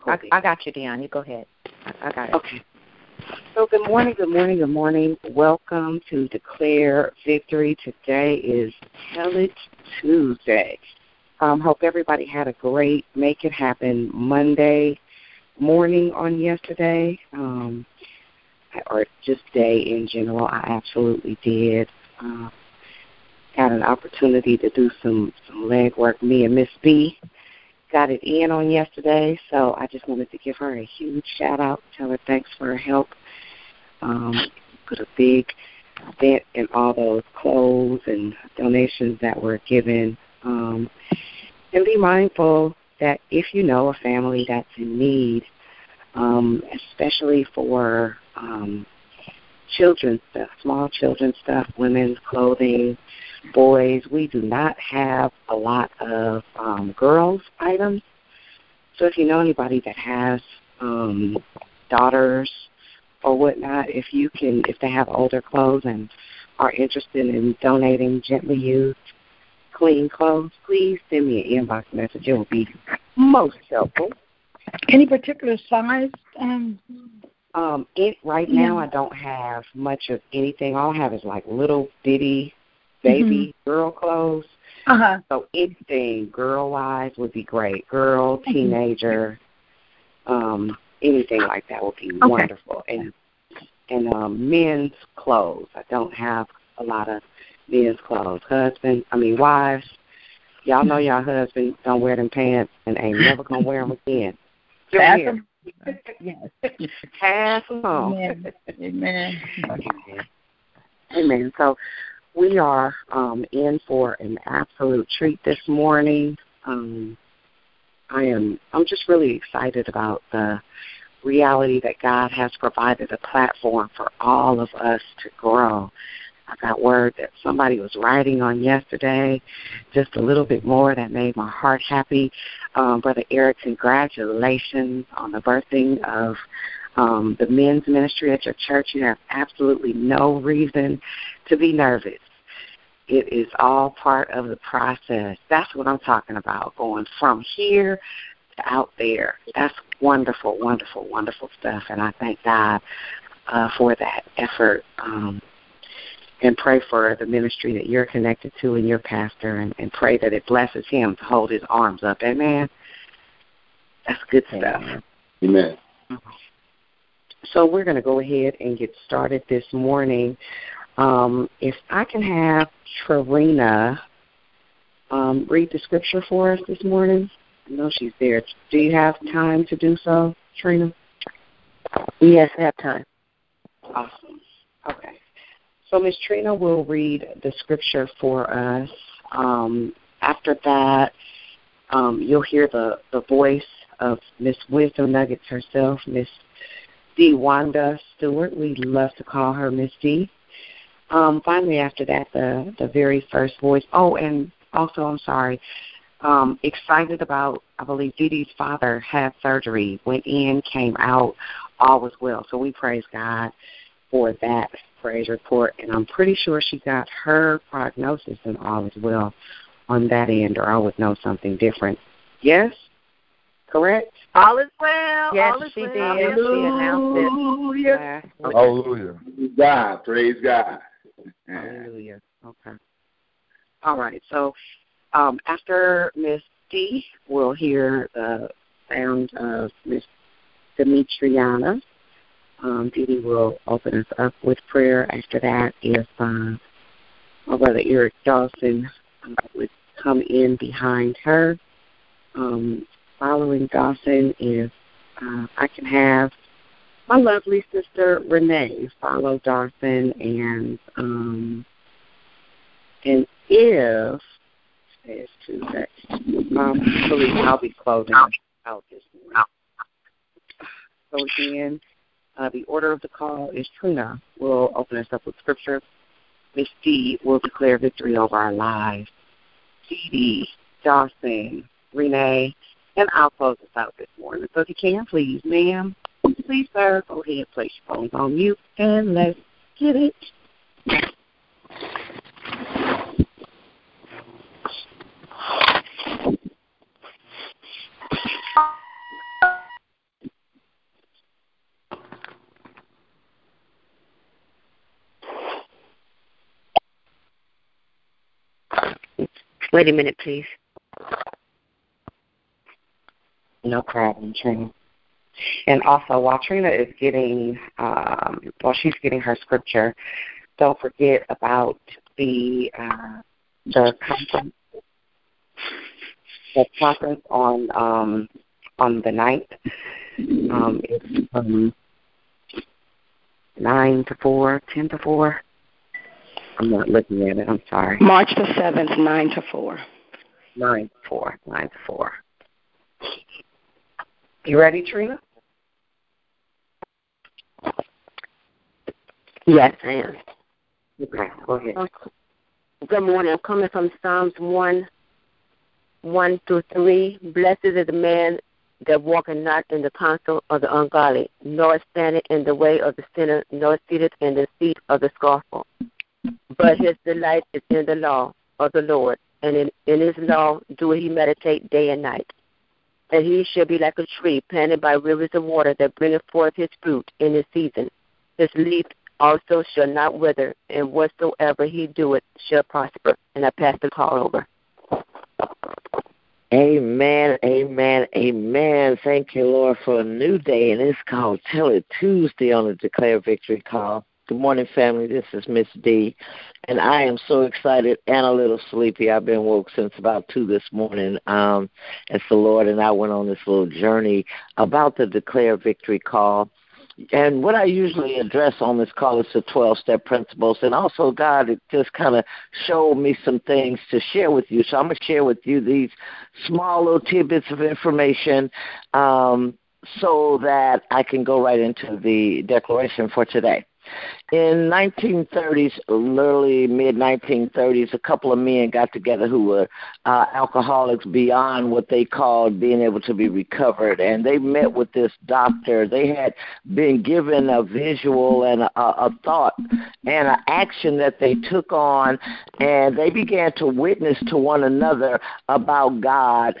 I got you, Dion. You go ahead. I got it. Okay. So good morning. Welcome to Declare Victory. Today is Tell It Tuesday. Hope everybody had a great Make It Happen Monday morning on yesterday, or just day in general. I absolutely did. Had an opportunity to do some leg work. Me and Miss B got it in on yesterday, so I just wanted to give her a huge shout-out, tell her thanks for her help. Put a big dent in all those clothes and donations that were given. And be mindful that if you know a family that's in need, especially for children's stuff, small children's stuff, women's clothing, boys, we do not have a lot of girls' items. So if you know anybody that has daughters or whatnot, if they have older clothes and are interested in donating gently used, clean clothes, please send me an inbox message. It will be most helpful. Any particular size? Right now, I don't have much of anything. All I have is like little bitty baby girl clothes. So anything girl-wise would be great. Girl, teenager, anything like that would be wonderful. And men's clothes. I don't have a lot of men's clothes. Wives, y'all know y'all husbands don't wear them pants and ain't never going to wear them again. Pass them. Yes. Pass them on. Amen. Amen. So we are in for an absolute treat this morning. I'm just really excited about the reality that God has provided a platform for all of us to grow. I got word that somebody was writing on yesterday, just a little bit more that made my heart happy. Brother Eric, congratulations on the birthing of the men's ministry at your church. You have absolutely no reason to be nervous. It is all part of the process. That's what I'm talking about, going from here to out there. That's wonderful, wonderful, wonderful stuff, and I thank God for that effort. And pray for the ministry that you're connected to and your pastor, and pray that it blesses him to hold his arms up. Amen? That's good stuff. Amen. So we're going to go ahead and get started this morning. If I can have Trina read the scripture for us this morning. I know she's there. Do you have time to do so, Trina? Yes, I have time. Awesome. Okay. So Ms. Trina will read the scripture for us. After that, you'll hear the voice of Miss Wisdom Nuggets herself, Miss D. Wanda Stewart. We love to call her Miss D. Finally, after that, the very first voice. Oh, and also, I'm sorry, excited about, I believe Dee Dee's father had surgery, went in, came out, all was well. So we praise God for that praise report, and I'm pretty sure she got her prognosis and all is well on that end, or I would know something different. Yes? Correct? All is well. Yes, all is she well. did. Hallelujah. She announced it. Hallelujah. Praise God. Hallelujah. Okay. All right. So after Miss D, we'll hear the sound of Miss Demetriana. Dee Dee will open us up with prayer. After that, if my brother Eric Dawson would come in behind her. Following Dawson, if I can have my lovely sister Renee follow Dawson, and if it's Tuesday, I'll be closing out this morning. So again, the order of the call is Trina will open us up with scripture. Miss D will declare victory over our lives. Dee Dee, Dawson, Renee, and I'll close us out this morning. So if you can, please, ma'am, please, sir, go ahead, place your phones on mute, and let's get it. Wait a minute, please. No problem, Trina. And also, while Trina is getting, she's getting her scripture, don't forget about the conference, on the 9th. It's from 9 to 4, 10 to 4. I'm not looking at it. I'm sorry. March the 7th, 9 to 4. 9 to 4. You ready, Trina? Yes, I am. Okay, go ahead. Good morning. I'm coming from Psalms 1:1-3. Blessed is the man that walketh not in the counsel of the ungodly, nor standeth in the way of the sinner, nor sitteth in the seat of the scornful. But his delight is in the law of the Lord, and in his law do he meditate day and night. And he shall be like a tree planted by rivers of water that bringeth forth his fruit in his season. His leaf also shall not wither, and whatsoever he doeth shall prosper. And I pass the call over. Amen, amen, amen. Thank you, Lord, for a new day, and it's called Tell It Tuesday on the Declare Victory call. Good morning, family. This is Miss D, and I am so excited and a little sleepy. I've been woke since about 2 this morning as the Lord and I went on this little journey about the Declare Victory call. And what I usually address on this call is the 12-step principles. And also, God, it just kind of showed me some things to share with you. So I'm going to share with you these small little tidbits of information so that I can go right into the declaration for today. In 1930s, early mid-1930s, a couple of men got together who were alcoholics beyond what they called being able to be recovered, and they met with this doctor. They had been given a visual and a thought and an action that they took on, and they began to witness to one another about God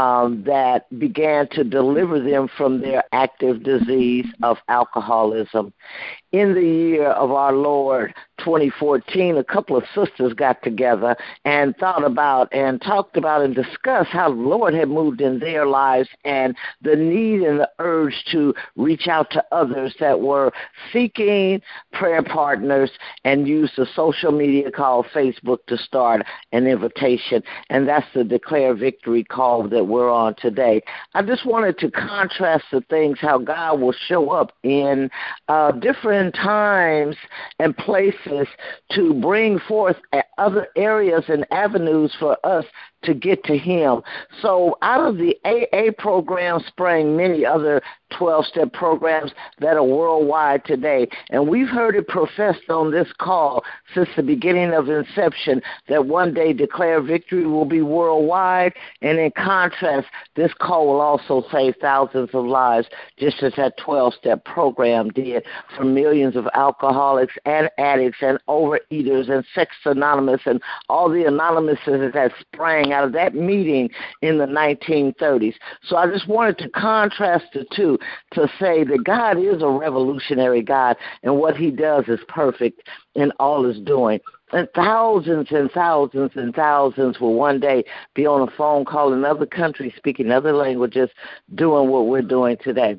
that began to deliver them from their active disease of alcoholism. In the year of our Lord, 2014, a couple of sisters got together and thought about and talked about and discussed how the Lord had moved in their lives and the need and the urge to reach out to others that were seeking prayer partners and use the social media called Facebook to start an invitation. And that's the Declare Victory call that we're on today. I just wanted to contrast the things, how God will show up in different times and places to bring forth other areas and avenues for us to get to him. So out of the AA program sprang many other 12-step programs that are worldwide today. And we've heard it professed on this call since the beginning of inception that one day Declare Victory will be worldwide. And in contrast, this call will also save thousands of lives, just as that 12-step program did for millions of alcoholics and addicts and overeaters and Sex Anonymous and all the anonymouses that sprang out of that meeting in the 1930s. So I just wanted to contrast the two to say that God is a revolutionary God, and what he does is perfect in all his doing. And thousands and thousands and thousands will one day be on a phone call in other countries, speaking other languages, doing what we're doing today.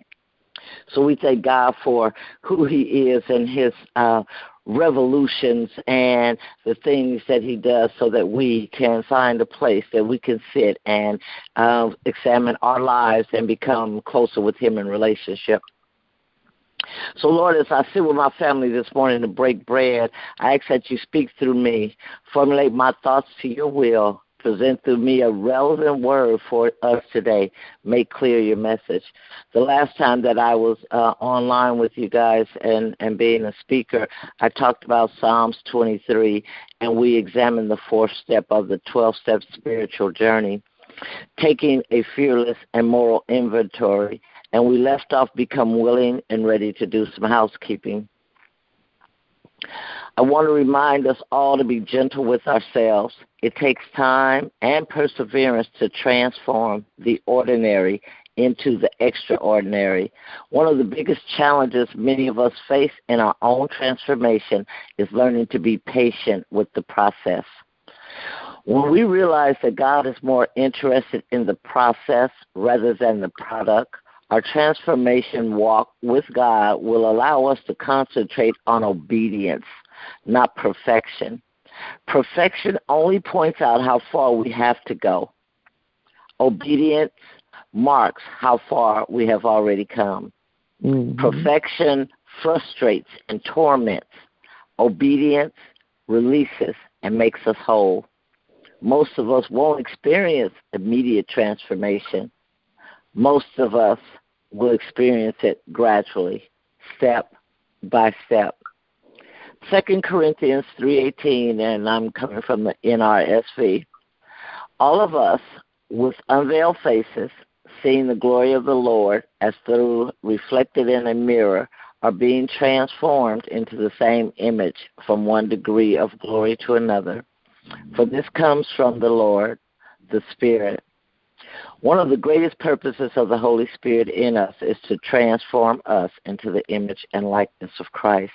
So we thank God for who he is and his revolutions and the things that he does so that we can find a place that we can sit and examine our lives and become closer with him in relationship. So, Lord, as I sit with my family this morning to break bread, I ask that you speak through me, formulate my thoughts to your will, present through me a relevant word for us today. Make clear your message. The last time that I was online with you guys and being a speaker, I talked about Psalms 23, and we examined the fourth step of the 12-step spiritual journey, taking a fearless and moral inventory. And we left off become willing and ready to do some housekeeping. I want to remind us all to be gentle with ourselves. It takes time and perseverance to transform the ordinary into the extraordinary. One of the biggest challenges many of us face in our own transformation is learning to be patient with the process. When we realize that God is more interested in the process rather than the product, our transformation walk with God will allow us to concentrate on obedience, not perfection. Perfection only points out how far we have to go. Obedience marks how far we have already come. Mm-hmm. Perfection frustrates and torments. Obedience releases and makes us whole. Most of us won't experience immediate transformation. Most of us will experience it gradually, step by step. 2 Corinthians 3:18, and I'm coming from the NRSV. All of us, with unveiled faces, seeing the glory of the Lord as through reflected in a mirror, are being transformed into the same image from one degree of glory to another. For this comes from the Lord, the Spirit. One of the greatest purposes of the Holy Spirit in us is to transform us into the image and likeness of Christ.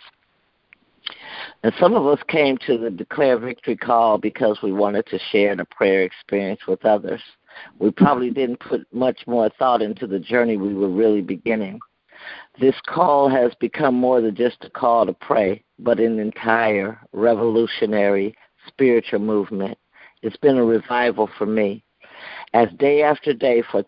And some of us came to the Declare Victory call because we wanted to share the prayer experience with others. We probably didn't put much more thought into the journey we were really beginning. This call has become more than just a call to pray, but an entire revolutionary spiritual movement. It's been a revival for me. As day after day for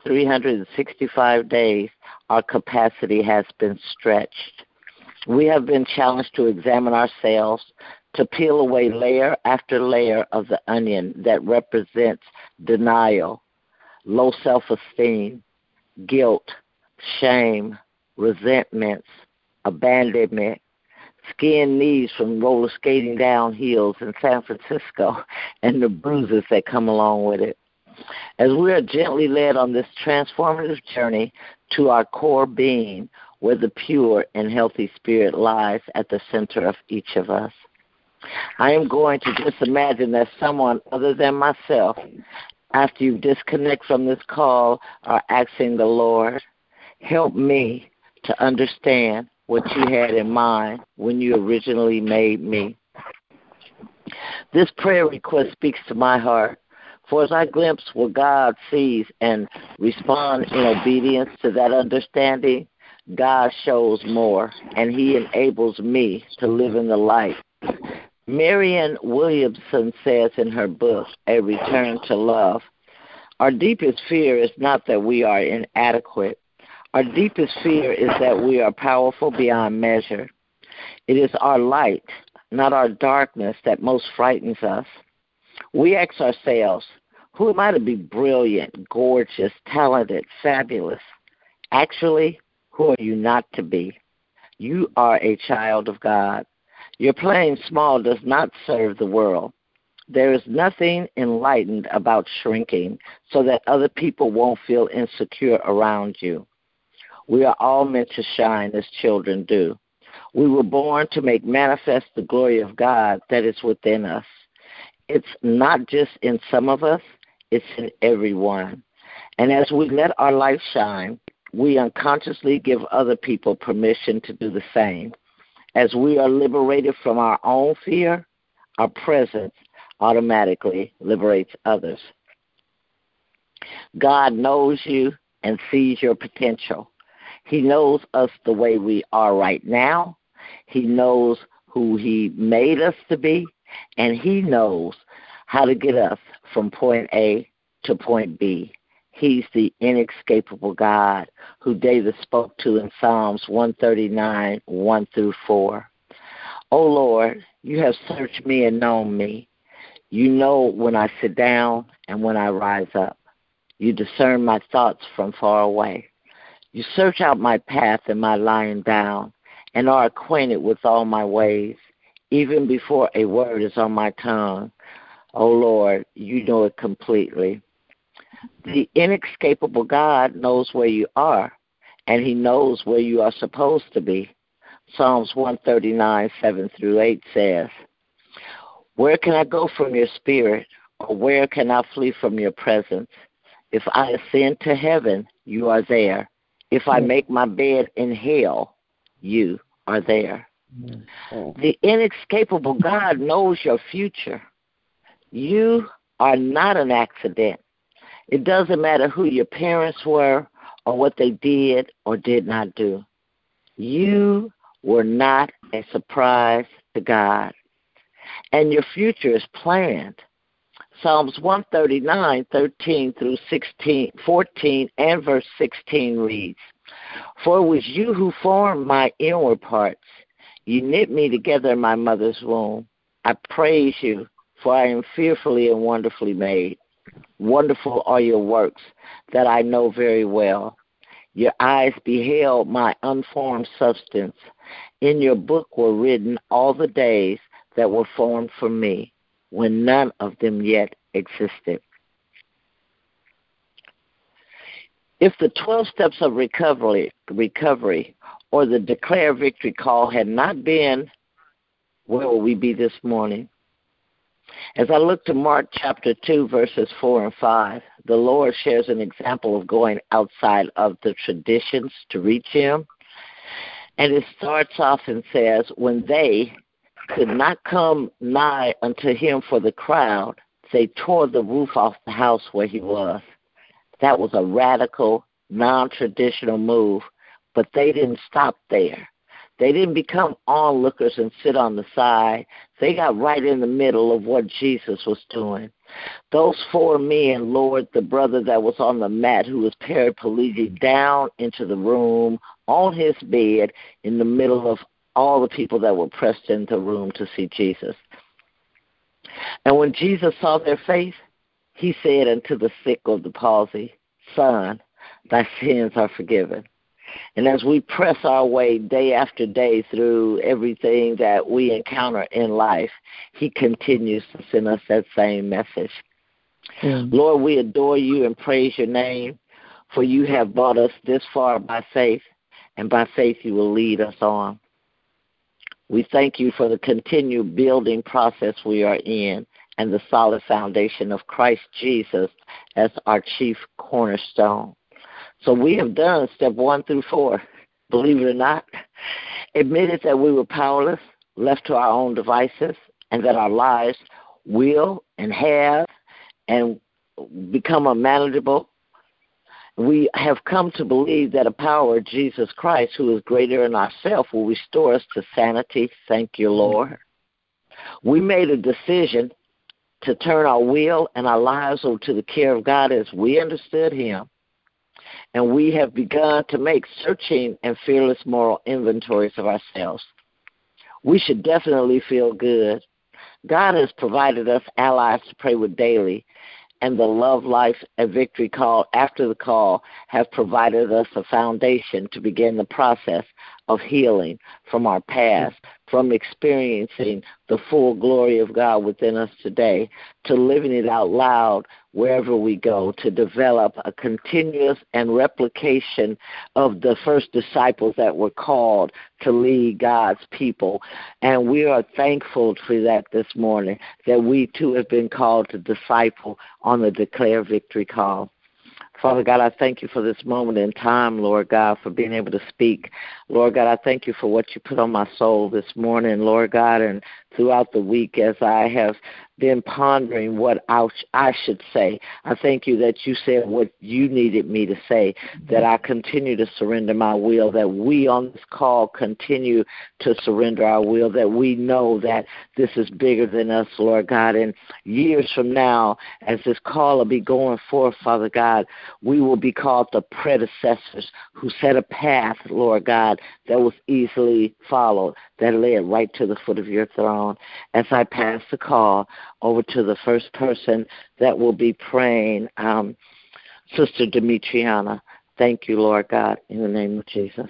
365 days, our capacity has been stretched. We have been challenged to examine ourselves, to peel away layer after layer of the onion that represents denial, low self-esteem, guilt, shame, resentments, abandonment, skinned knees from roller skating down hills in San Francisco, and the bruises that come along with it. As we are gently led on this transformative journey to our core being, where the pure and healthy spirit lies at the center of each of us, I am going to just imagine that someone other than myself, after you disconnect from this call, are asking the Lord, help me to understand what you had in mind when you originally made me. This prayer request speaks to my heart, for as I glimpse what God sees and respond in obedience to that understanding, God shows more, and he enables me to live in the light. Marianne Williamson says in her book, A Return to Love, our deepest fear is not that we are inadequate. Our deepest fear is that we are powerful beyond measure. It is our light, not our darkness, that most frightens us. We ask ourselves, who am I to be brilliant, gorgeous, talented, fabulous? Actually, who are you not to be? You are a child of God. Your playing small does not serve the world. There is nothing enlightened about shrinking so that other people won't feel insecure around you. We are all meant to shine as children do. We were born to make manifest the glory of God that is within us. It's not just in some of us, it's in everyone. And as we let our light shine, we unconsciously give other people permission to do the same. As we are liberated from our own fear, our presence automatically liberates others. God knows you and sees your potential. He knows us the way we are right now. He knows who he made us to be, and he knows how to get us from point A to point B. He's the inescapable God who David spoke to in Psalms 139, 1 through 4. O Lord, you have searched me and known me. You know when I sit down and when I rise up. You discern my thoughts from far away. You search out my path and my lying down, and are acquainted with all my ways, even before a word is on my tongue. O Lord, you know it completely. The inescapable God knows where you are, and he knows where you are supposed to be. Psalms 139, 7 through 8 says, where can I go from your spirit, or where can I flee from your presence? If I ascend to heaven, you are there. If I make my bed in hell, you are there. The inescapable God knows your future. You are not an accident. It doesn't matter who your parents were or what they did or did not do. You were not a surprise to God, and your future is planned. Psalms 139:13 through 14 and verse 16 reads, "For it was you who formed my inward parts. You knit me together in my mother's womb. I praise you, for I am fearfully and wonderfully made. Wonderful are your works that I know very well. Your eyes beheld my unformed substance. In your book were written all the days that were formed for me, when none of them yet existed." If the 12 steps of recovery or the Declare Victory call had not been, where will we be this morning? As I look to Mark chapter 2, verses 4 and 5, the Lord shares an example of going outside of the traditions to reach him. And it starts off and says, when they could not come nigh unto him for the crowd, they tore the roof off the house where he was. That was a radical, non-traditional move, but they didn't stop there. They didn't become onlookers and sit on the side. They got right in the middle of what Jesus was doing. Those 4 men lowered the brother that was on the mat who was paraplegic down into the room on his bed in the middle of all the people that were pressed into the room to see Jesus. And when Jesus saw their faith, he said unto the sick of the palsy, "Son, thy sins are forgiven." And as we press our way day after day through everything that we encounter in life, he continues to send us that same message. Lord, we adore you and praise your name, for you have brought us this far by faith, and by faith you will lead us on. We thank you for the continued building process we are in and the solid foundation of Christ Jesus as our chief cornerstone. So we have done step 1 through 4, believe it or not, admitted that we were powerless, left to our own devices, and that our lives will and have and become unmanageable. We have come to believe that a power of Jesus Christ, who is greater than ourselves, will restore us to sanity. Thank you, Lord. We made a decision to turn our will and our lives over to the care of God as we understood him. And we have begun to make searching and fearless moral inventories of ourselves. We should definitely feel good. God has provided us allies to pray with daily, and the Love Life and Victory call after the call have provided us a foundation to begin the process of healing from our past, from experiencing the full glory of God within us today, to living it out loud wherever we go, to develop a continuous and replication of the first disciples that were called to lead God's people. And we are thankful for that this morning, that we too have been called to disciple on the Declare Victory call. Father God, I thank you for this moment in time, Lord God, for being able to speak. Lord God, I thank you for what you put on my soul this morning, Lord God, and throughout the week as I have been pondering what I should say. I thank you that you said what you needed me to say, that I continue to surrender my will, that we on this call continue to surrender our will, that we know that this is bigger than us, Lord God, and years from now, as this call will be going forth, Father God, we will be called the predecessors who set a path, Lord God, that was easily followed, that led right to the foot of your throne. As I pass the call over to the first person that will be praying, Sister Demetriana. Thank you, Lord God, in the name of Jesus.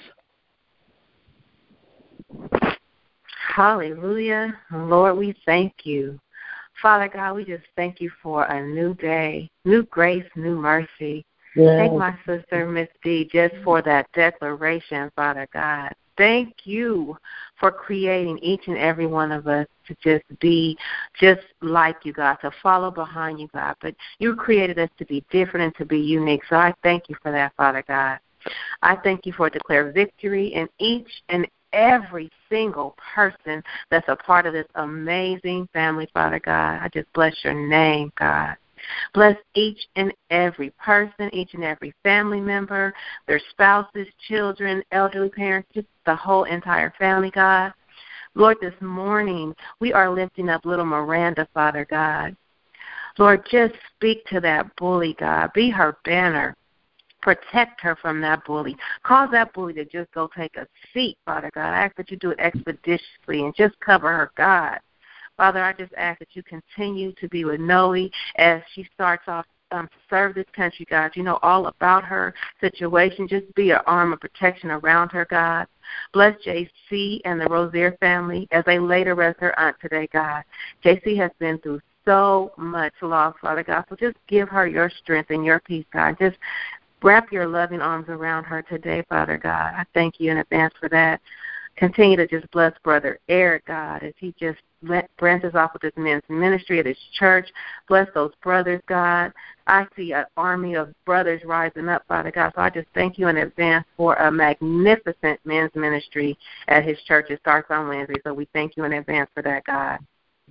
Hallelujah. Lord, we thank you. Father God, we just thank you for a new day, new grace, new mercy. Yes. Thank my sister, Miss D, just for that declaration, Father God. Thank you for creating each and every one of us to just be just like you, God, to follow behind you, God. But you created us to be different and to be unique. So I thank you for that, Father God. I thank you for Declare Victory in each and every single person that's a part of this amazing family, Father God. I just bless your name, God. Bless each and every person, each and every family member, their spouses, children, elderly parents, just the whole entire family, God. Lord, this morning we are lifting up little Miranda, Father God. Lord, just speak to that bully, God. Be her banner. Protect her from that bully. Cause that bully to just go take a seat, Father God. I ask that you do it expeditiously and just cover her, God. Father, I just ask that you continue to be with Noe as she starts off to serve this country, God. You know all about her situation. Just be an arm of protection around her, God. Bless JC and the Rozier family as they later rest her aunt today, God. JC has been through so much loss, Father God. So just give her your strength and your peace, God. Just wrap your loving arms around her today, Father God. I thank you in advance for that. Continue to just bless Brother Eric, God, as he just branches off with his men's ministry at his church. Bless those brothers, God. I see an army of brothers rising up, Father God. So I just thank you in advance for a magnificent men's ministry at his church. It starts on Wednesday, so we thank you in advance for that, God.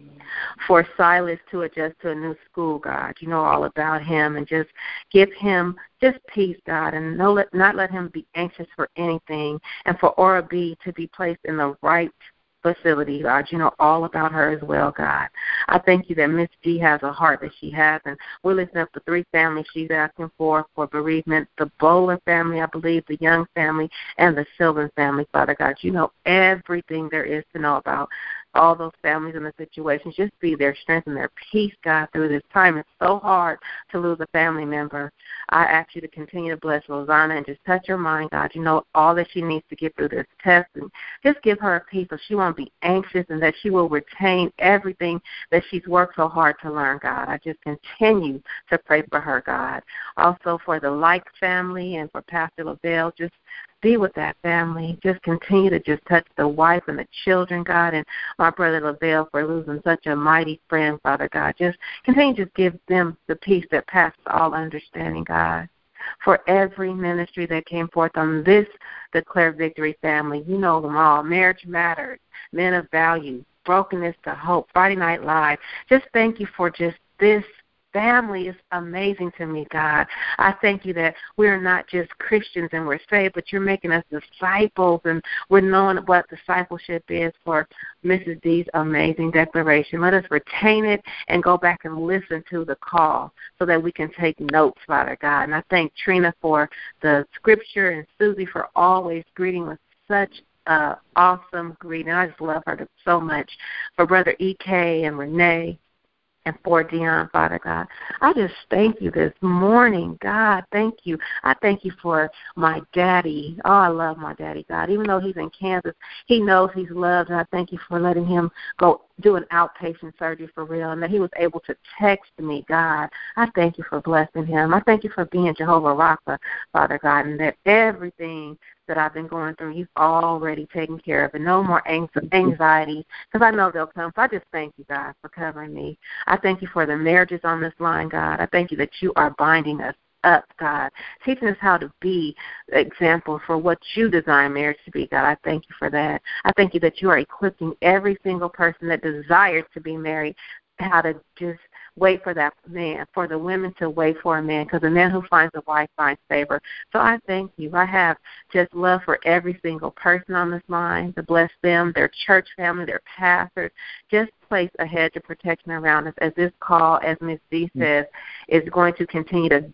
For Silas to adjust to a new school, God. You know all about him, and just give him just peace, God, and not let him be anxious for anything. And for Aura B to be placed in the right facility, God. You know all about her as well, God. I thank you that Miss D has a heart that she has, and we're listening up to 3 families she's asking for bereavement, the Bowler family, I believe, the Young family, and the Sylvan family, Father God. You know everything there is to know about all those families and the situations. Just be their strength and their peace, God, through this time. It's so hard to lose a family member. I ask you to continue to bless Rosanna and just touch her mind, God. You know all that she needs to get through this test, and just give her a peace so she won't be anxious and that she will retain everything that she's worked so hard to learn, God. I just continue to pray for her, God. Also for the Like family and for Pastor LaBelle, just be with that family. Just continue to just touch the wife and the children, God, and my brother LaBelle for losing such a mighty friend, Father God. Just continue to give them the peace that passes all understanding, God. For every ministry that came forth on this Declare Victory family, you know them all. Marriage Matters, Men of Value, Brokenness to Hope, Friday Night Live. Just thank you for just this family is amazing to me, God. I thank you that we're not just Christians and we're saved, but you're making us disciples, and we're knowing what discipleship is for Mrs. D's amazing declaration. Let us retain it and go back and listen to the call so that we can take notes, Father God. And I thank Trina for the scripture and Susie for always greeting with such awesome greeting. I just love her so much. For Brother E.K. and Renee, and for Dion, Father God. I just thank you this morning, God. Thank you. I thank you for my daddy. Oh, I love my daddy, God. Even though he's in Kansas, he knows he's loved, and I thank you for letting him go do an outpatient surgery for real, and that he was able to text me, God. I thank you for blessing him. I thank you for being Jehovah Rapha, Father God, and that everything that I've been going through, you've already taken care of, and no more anxiety, because I know they'll come. So I just thank you, God, for covering me. I thank you for the marriages on this line, God. I thank you that you are binding us up, God, teaching us how to be examples for what you design marriage to be, God. I thank you for that. I thank you that you are equipping every single person that desires to be married how to just wait for that man, for the women to wait for a man, because the man who finds a wife finds favor. So I thank you. I have just love for every single person on this line, to bless them, their church family, their pastors. Just place a hedge of protection around us as this call, as Ms. D says, is going to continue to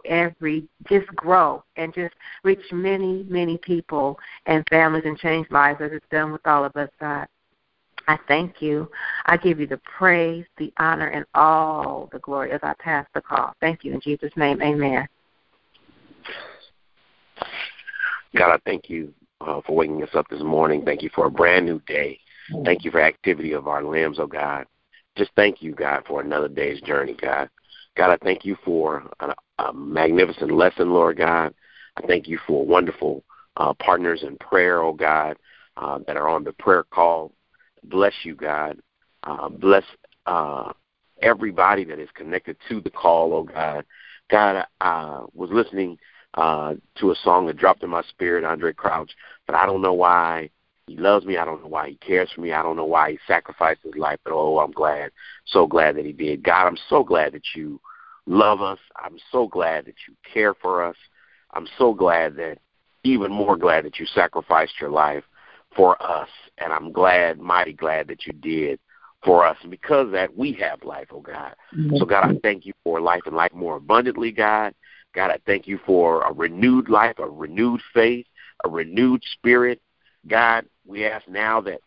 just grow and just reach many, many people and families and change lives as it's done with all of us, God. I thank you. I give you the praise, the honor, and all the glory as I pass the call. Thank you in Jesus' name. Amen. God, I thank you for waking us up this morning. Thank you for a brand new day. Thank you for activity of our limbs, oh God. Just thank you, God, for another day's journey, God. God, I thank you for a magnificent lesson, Lord God. I thank you for wonderful partners in prayer, oh God, that are on the prayer call. Bless you, God. Bless everybody that is connected to the call, oh God. God, I was listening to a song that dropped in my spirit, Andre Crouch, but I don't know why he loves me. I don't know why he cares for me. I don't know why he sacrificed his life, but, I'm glad, so glad that he did. God, I'm so glad that you love us. I'm so glad that you care for us. I'm so glad even more glad that you sacrificed your life for us. And I'm glad, mighty glad that you did for us. And because of that, we have life, oh God. Mm-hmm. So, God, I thank you for life and life more abundantly, God. God, I thank you for a renewed life, a renewed faith, a renewed spirit. God, we ask now that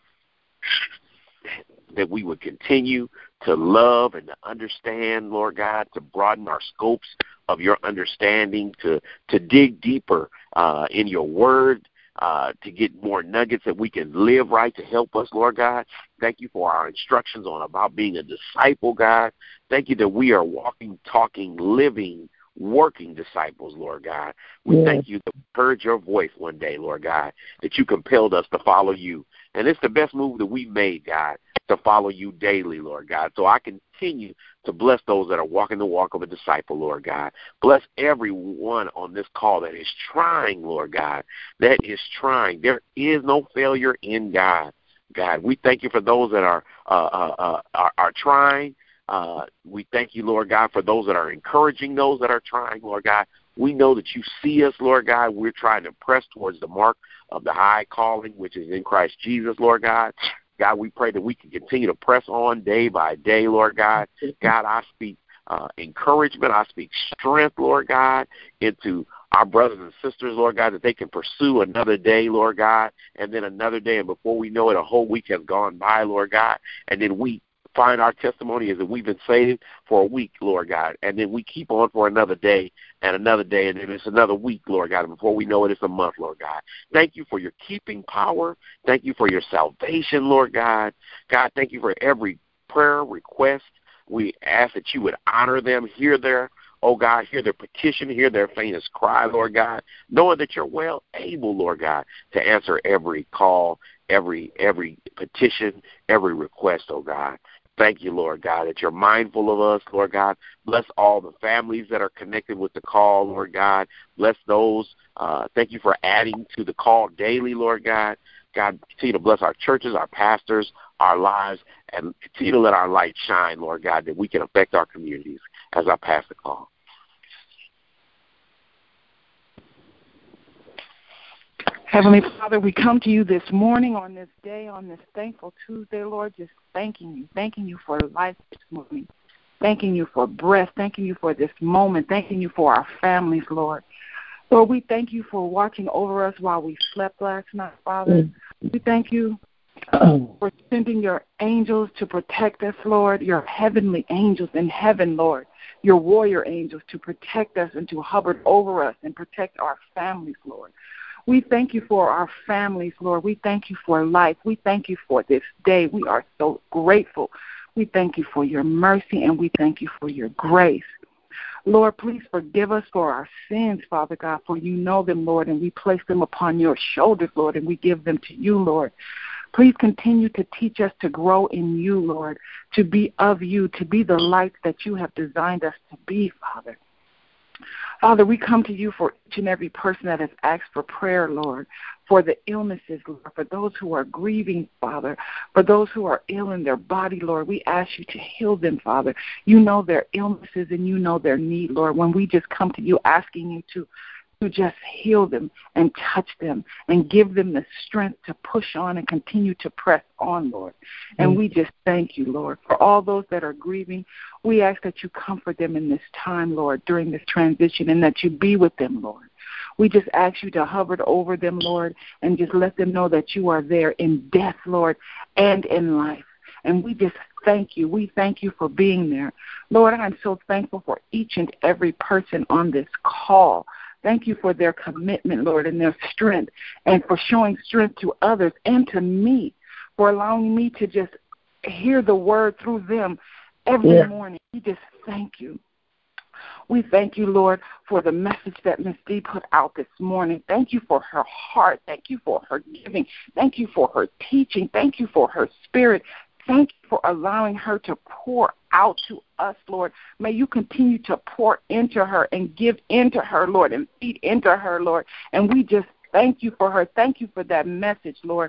we would continue to love and to understand, Lord God, to broaden our scopes of your understanding, to dig deeper in your word, to get more nuggets that we can live right to help us, Lord God. Thank you for our instructions on about being a disciple, God. Thank you that we are walking, talking, living, working disciples, Lord God. We thank you that we heard your voice one day, Lord God, that you compelled us to follow you. And it's the best move that we made, God, to follow you daily, Lord God. So I continue to bless those that are walking the walk of a disciple, Lord God. Bless everyone on this call that is trying, Lord God, that is trying. There is no failure in God. God, we thank you for those that are trying. We thank you, Lord God, for those that are encouraging those that are trying, Lord God. We know that you see us, Lord God. We're trying to press towards the mark of the high calling, which is in Christ Jesus, Lord God. God, we pray that we can continue to press on day by day, Lord God. God, I speak encouragement. I speak strength, Lord God, into our brothers and sisters, Lord God, that they can pursue another day, Lord God, and then another day. And before we know it, a whole week has gone by, Lord God, and then we find our testimony is that we've been saved for a week, Lord God, and then we keep on for another day, and then it's another week, Lord God, and before we know it, it's a month, Lord God. Thank you for your keeping power. Thank you for your salvation, Lord God. God, thank you for every prayer request. We ask that you would honor them, hear their petition, hear their faintest cry, Lord God, knowing that you're well able, Lord God, to answer every call, every petition, every request, oh God. Thank you, Lord God, that you're mindful of us, Lord God. Bless all the families that are connected with the call, Lord God. Bless those. Thank you for adding to the call daily, Lord God. God, continue to bless our churches, our pastors, our lives, and continue to let our light shine, Lord God, that we can affect our communities as I pass the call. Heavenly Father, we come to you this morning on this day, on this thankful Tuesday, Lord, just thanking you for life this morning, thanking you for breath, thanking you for this moment, thanking you for our families, Lord. Lord, we thank you for watching over us while we slept last night, Father. We thank you for sending your angels to protect us, Lord, your heavenly angels in heaven, Lord, your warrior angels to protect us and to hover over us and protect our families, Lord. We thank you for our families, Lord. We thank you for life. We thank you for this day. We are so grateful. We thank you for your mercy, and we thank you for your grace. Lord, please forgive us for our sins, Father God, for you know them, Lord, and we place them upon your shoulders, Lord, and we give them to you, Lord. Please continue to teach us to grow in you, Lord, to be of you, to be the light that you have designed us to be, Father. Father, we come to you for each and every person that has asked for prayer, Lord, for the illnesses, Lord, for those who are grieving, Father, for those who are ill in their body, Lord. We ask you to heal them, Father. You know their illnesses and you know their need, Lord. When we just come to you asking you to just heal them and touch them and give them the strength to push on and continue to press on, Lord. And we just thank you, Lord, for all those that are grieving. We ask that you comfort them in this time, Lord, during this transition, and that you be with them, Lord. We just ask you to hover over them, Lord, and just let them know that you are there in death, Lord, and in life. And we just thank you. We thank you for being there. Lord, I'm so thankful for each and every person on this call. Thank you for their commitment, Lord, and their strength, and for showing strength to others and to me, for allowing me to just hear the word through them every morning. We just thank you. We thank you, Lord, for the message that Ms. D put out this morning. Thank you for her heart. Thank you for her giving. Thank you for her teaching. Thank you for her spirit. Thank you for allowing her to pour out to us, Lord. May you continue to pour into her and give into her, Lord, and feed into her, Lord. And we just thank you for her. Thank you for that message, Lord.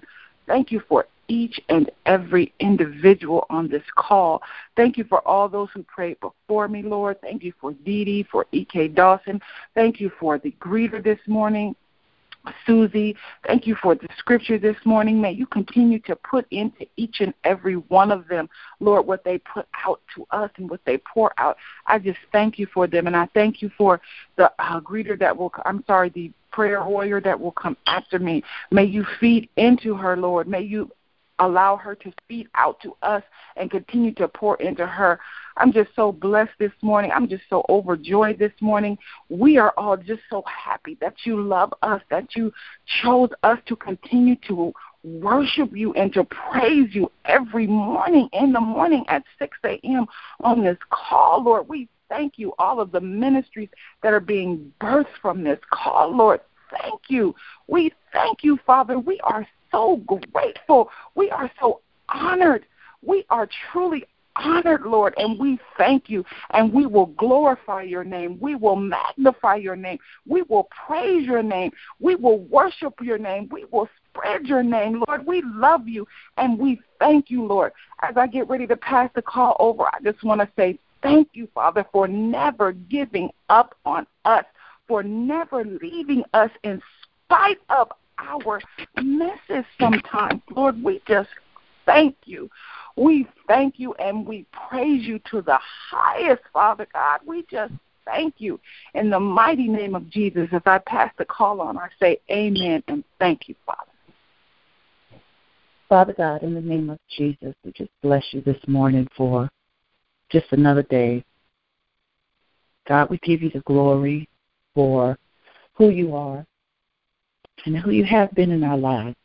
thank you for each and every individual on this call. Thank you for all those who prayed before me, Lord. Thank you for Dee Dee, for E.K. Dawson. Thank you for the greeter this morning, Susie. Thank you for the scripture this morning. May you continue to put into each and every one of them, Lord, what they put out to us and what they pour out. I just thank you for them, and I thank you for the greeter that will, the prayer warrior that will come after me. May you feed into her, Lord. May you allow her to feed out to us and continue to pour into her. I'm just so blessed this morning. I'm just so overjoyed this morning. We are all just so happy that you love us, that you chose us to continue to worship you and to praise you every morning in the morning at 6 a.m. on this call, Lord. We thank you, all of the ministries that are being birthed from this call, Lord. Thank you. We thank you, Father. We are so grateful. We are so honored. We are truly honored, Lord, and we thank you, and we will glorify your name. We will magnify your name. We will praise your name. We will worship your name. We will spread your name, Lord. We love you, and we thank you, Lord. As I get ready to pass the call over, I just want to say thank you, Father, for never giving up on us, for never leaving us in spite of our messes sometimes. Lord, we just thank you. We thank you and we praise you to the highest, Father God. We just thank you. In the mighty name of Jesus, as I pass the call on, I say amen and thank you, Father. Father God, in the name of Jesus, we just bless you this morning for just another day. God, we give you the glory for who you are and who you have been in our lives.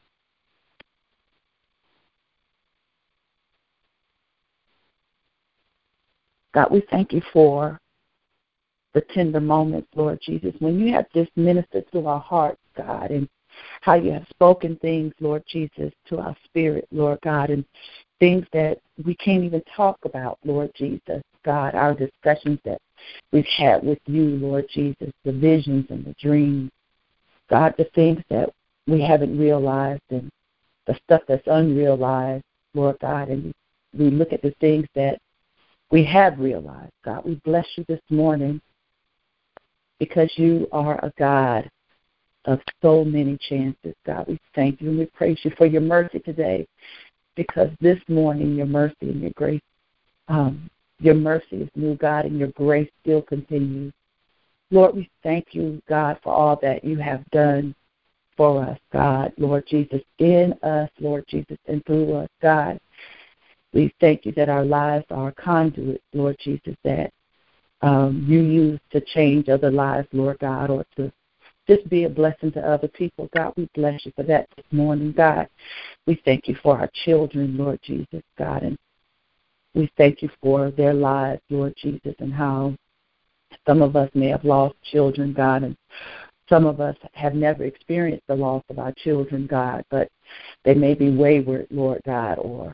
God, we thank you for the tender moments, Lord Jesus, when you have just ministered to our hearts, God, and how you have spoken things, Lord Jesus, to our spirit, Lord God, and things that we can't even talk about, Lord Jesus, God, our discussions that we've had with you, Lord Jesus, the visions and the dreams, God, the things that we haven't realized and the stuff that's unrealized, Lord God, and we look at the things that we have realized. God, we bless you this morning because you are a God of so many chances. God, we thank you and we praise you for your mercy today, because this morning your mercy and your grace, your mercy is new, God, and your grace still continues. Lord, we thank you, God, for all that you have done for us, God, Lord Jesus, in us, Lord Jesus, and through us, God. We thank you that our lives are a conduit, Lord Jesus, that you use to change other lives, Lord God, or to just be a blessing to other people. God, we bless you for that this morning, God. We thank you for our children, Lord Jesus, God, and we thank you for their lives, Lord Jesus, and how some of us may have lost children, God, and some of us have never experienced the loss of our children, God, but they may be wayward, Lord God, or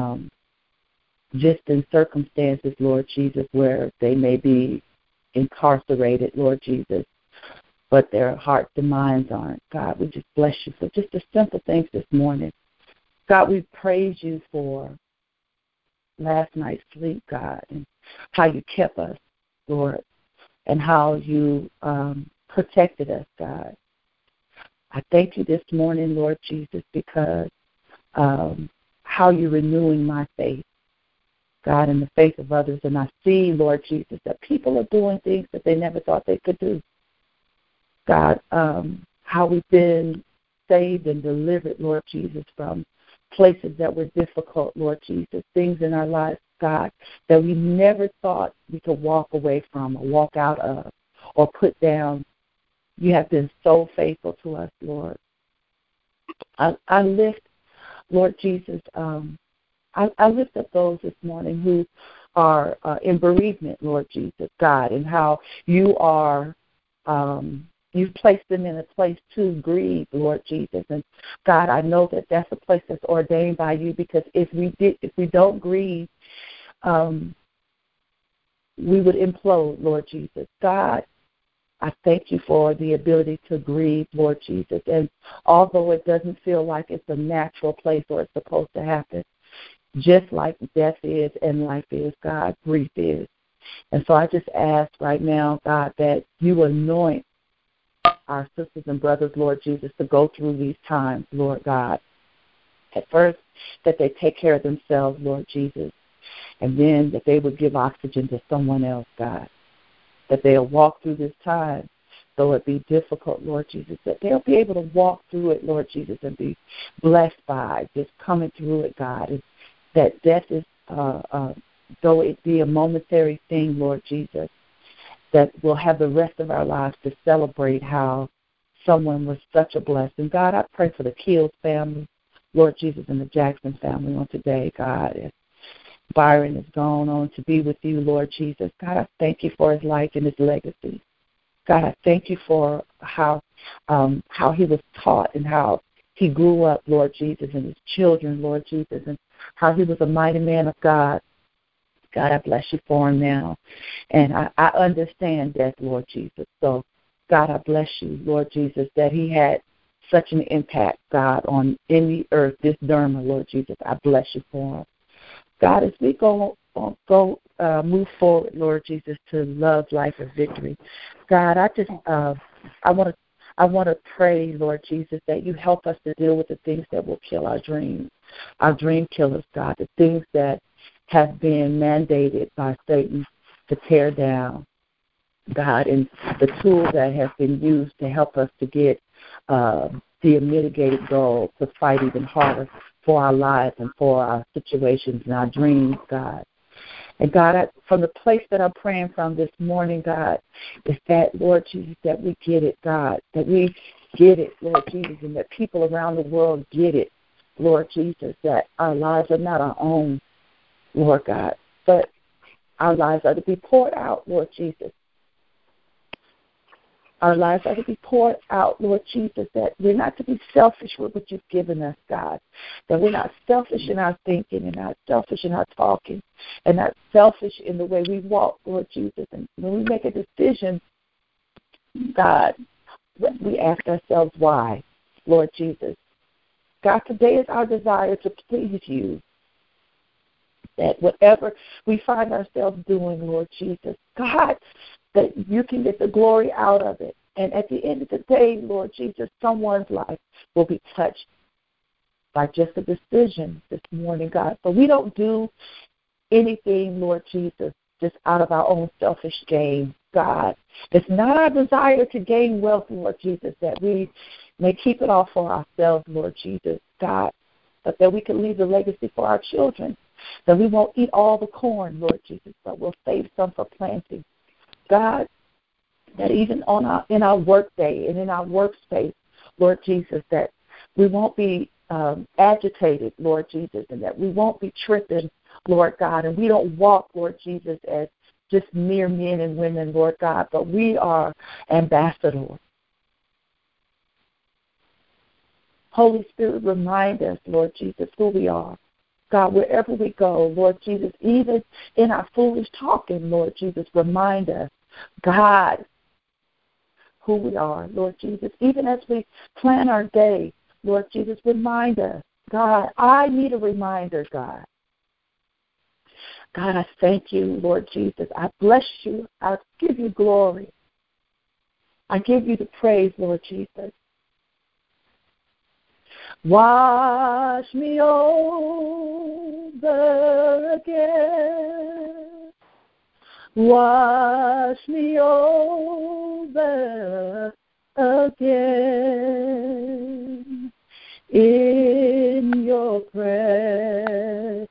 just in circumstances, Lord Jesus, where they may be incarcerated, Lord Jesus, but their hearts and minds aren't. God, we just bless you for just the simple things this morning. God, we praise you for last night's sleep, God, and how you kept us, Lord, and how you protected us, God. I thank you this morning, Lord Jesus, because how you're renewing my faith, God, in the faith of others. And I see, Lord Jesus, that people are doing things that they never thought they could do. God, how we've been saved and delivered, Lord Jesus, from places that were difficult, Lord Jesus, things in our lives, God, that we never thought we could walk away from or walk out of or put down. You have been so faithful to us, Lord. I lift, Lord Jesus, I lift up those this morning who are in bereavement, Lord Jesus, God, and how you are, you've placed them in a place to grieve, Lord Jesus. And God, I know that that's a place that's ordained by you, because if we don't grieve, we would implode, Lord Jesus. God, I thank you for the ability to grieve, Lord Jesus. And although it doesn't feel like it's a natural place or it's supposed to happen, just like death is and life is, God, grief is. And so I just ask right now, God, that you anoint our sisters and brothers, Lord Jesus, to go through these times, Lord God. At first, that they take care of themselves, Lord Jesus, and then that they would give oxygen to someone else, God. That they'll walk through this time, though it be difficult, Lord Jesus, that they'll be able to walk through it, Lord Jesus, and be blessed by just coming through it, God. And that death is, though it be a momentary thing, Lord Jesus, that we'll have the rest of our lives to celebrate how someone was such a blessing. God, I pray for the Kills family, Lord Jesus, and the Jackson family on today, God. As Byron has gone on to be with you, Lord Jesus. God, I thank you for his life and his legacy. God, I thank you for how he was taught and how he grew up, Lord Jesus, and his children, Lord Jesus, and how he was a mighty man of God. God, I bless you for him now. And I understand that, Lord Jesus. So, God, I bless you, Lord Jesus, that he had such an impact, God, in the earth, this Dharma, Lord Jesus. I bless you for him. God, as we move forward, Lord Jesus, to love, life, and victory, God, I want to pray, Lord Jesus, that you help us to deal with the things that will kill our dreams, our dream killers, God, the things that have been mandated by Satan to tear down, God, and the tools that have been used to help us to get the mitigated goal to fight even harder for our lives and for our situations and our dreams, God. And God, from the place that I'm praying from this morning, God, is that, Lord Jesus, that we get it, God, that we get it, Lord Jesus, and that people around the world get it, Lord Jesus, that our lives are not our own, Lord God, but our lives are to be poured out, Lord Jesus. Our lives are to be poured out, Lord Jesus, that we're not to be selfish with what you've given us, God, that we're not selfish in our thinking and not selfish in our talking and not selfish in the way we walk, Lord Jesus. And when we make a decision, God, we ask ourselves why, Lord Jesus. God, today is our desire to please you, that whatever we find ourselves doing, Lord Jesus, God, that you can get the glory out of it. And at the end of the day, Lord Jesus, someone's life will be touched by just a decision this morning, God. So we don't do anything, Lord Jesus, just out of our own selfish gain, God. It's not our desire to gain wealth, Lord Jesus, that we may keep it all for ourselves, Lord Jesus, God, but that we can leave a legacy for our children, that we won't eat all the corn, Lord Jesus, but we'll save some for planting. God, that even in our work day and in our workspace, Lord Jesus, that we won't be agitated, Lord Jesus, and that we won't be tripping, Lord God, and we don't walk, Lord Jesus, as just mere men and women, Lord God, but we are ambassadors. Holy Spirit, remind us, Lord Jesus, who we are. God, wherever we go, Lord Jesus, even in our foolish talking, Lord Jesus, remind us, God, who we are, Lord Jesus. Even as we plan our day, Lord Jesus, remind us, God, I need a reminder, God. God, I thank you, Lord Jesus. I bless you. I give you glory. I give you the praise, Lord Jesus. Wash me over again. Wash me over again in your precious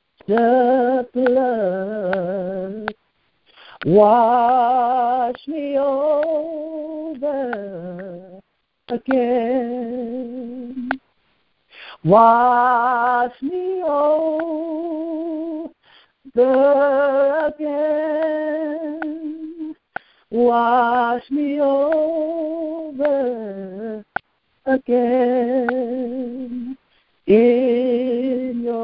blood. Wash me over again. Wash me over again. Wash me over again in your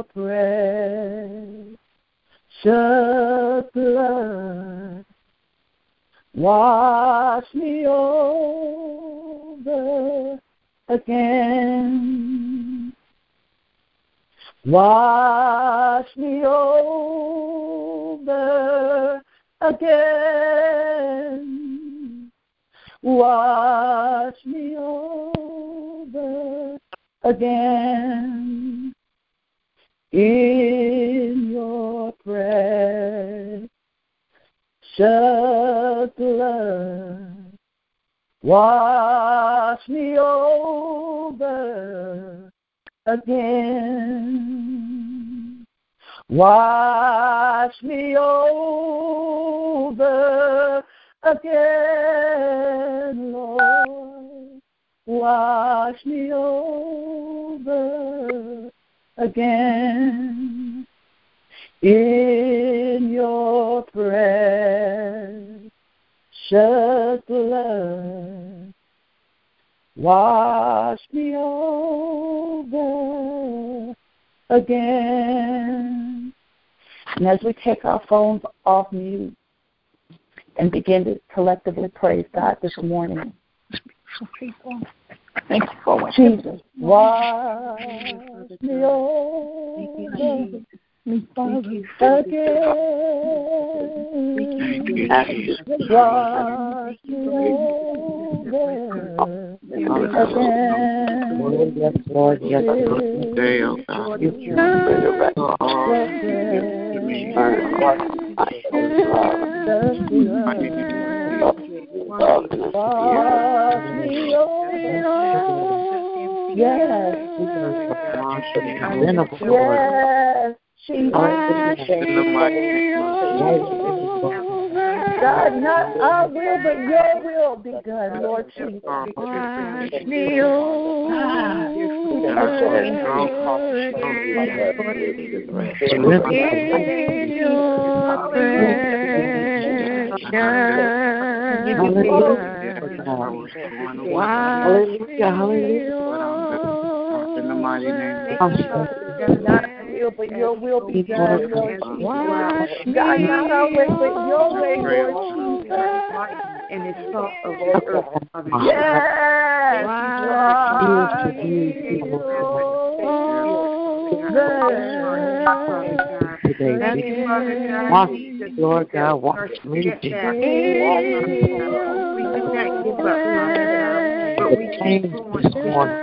precious blood. Wash me over again. Wash me over again. Wash me over again. In your precious blood, wash me over again. Wash me over again, Lord. Wash me over again. In your precious blood, wash me over again. And as we take our phones off mute and begin to collectively praise God this morning, thank you for what Jesus. Wash me over again. Wash me over Yes. God, not our will, but your will be done, Lord Jesus. In the mighty name of Jesus. Not our will, but your will be done, Lord Jesus. God, not our way, but your way, Lord Jesus. And it's thought of the earth. Yes. Lord God, wash me. We do not give up, Father God, but we keep going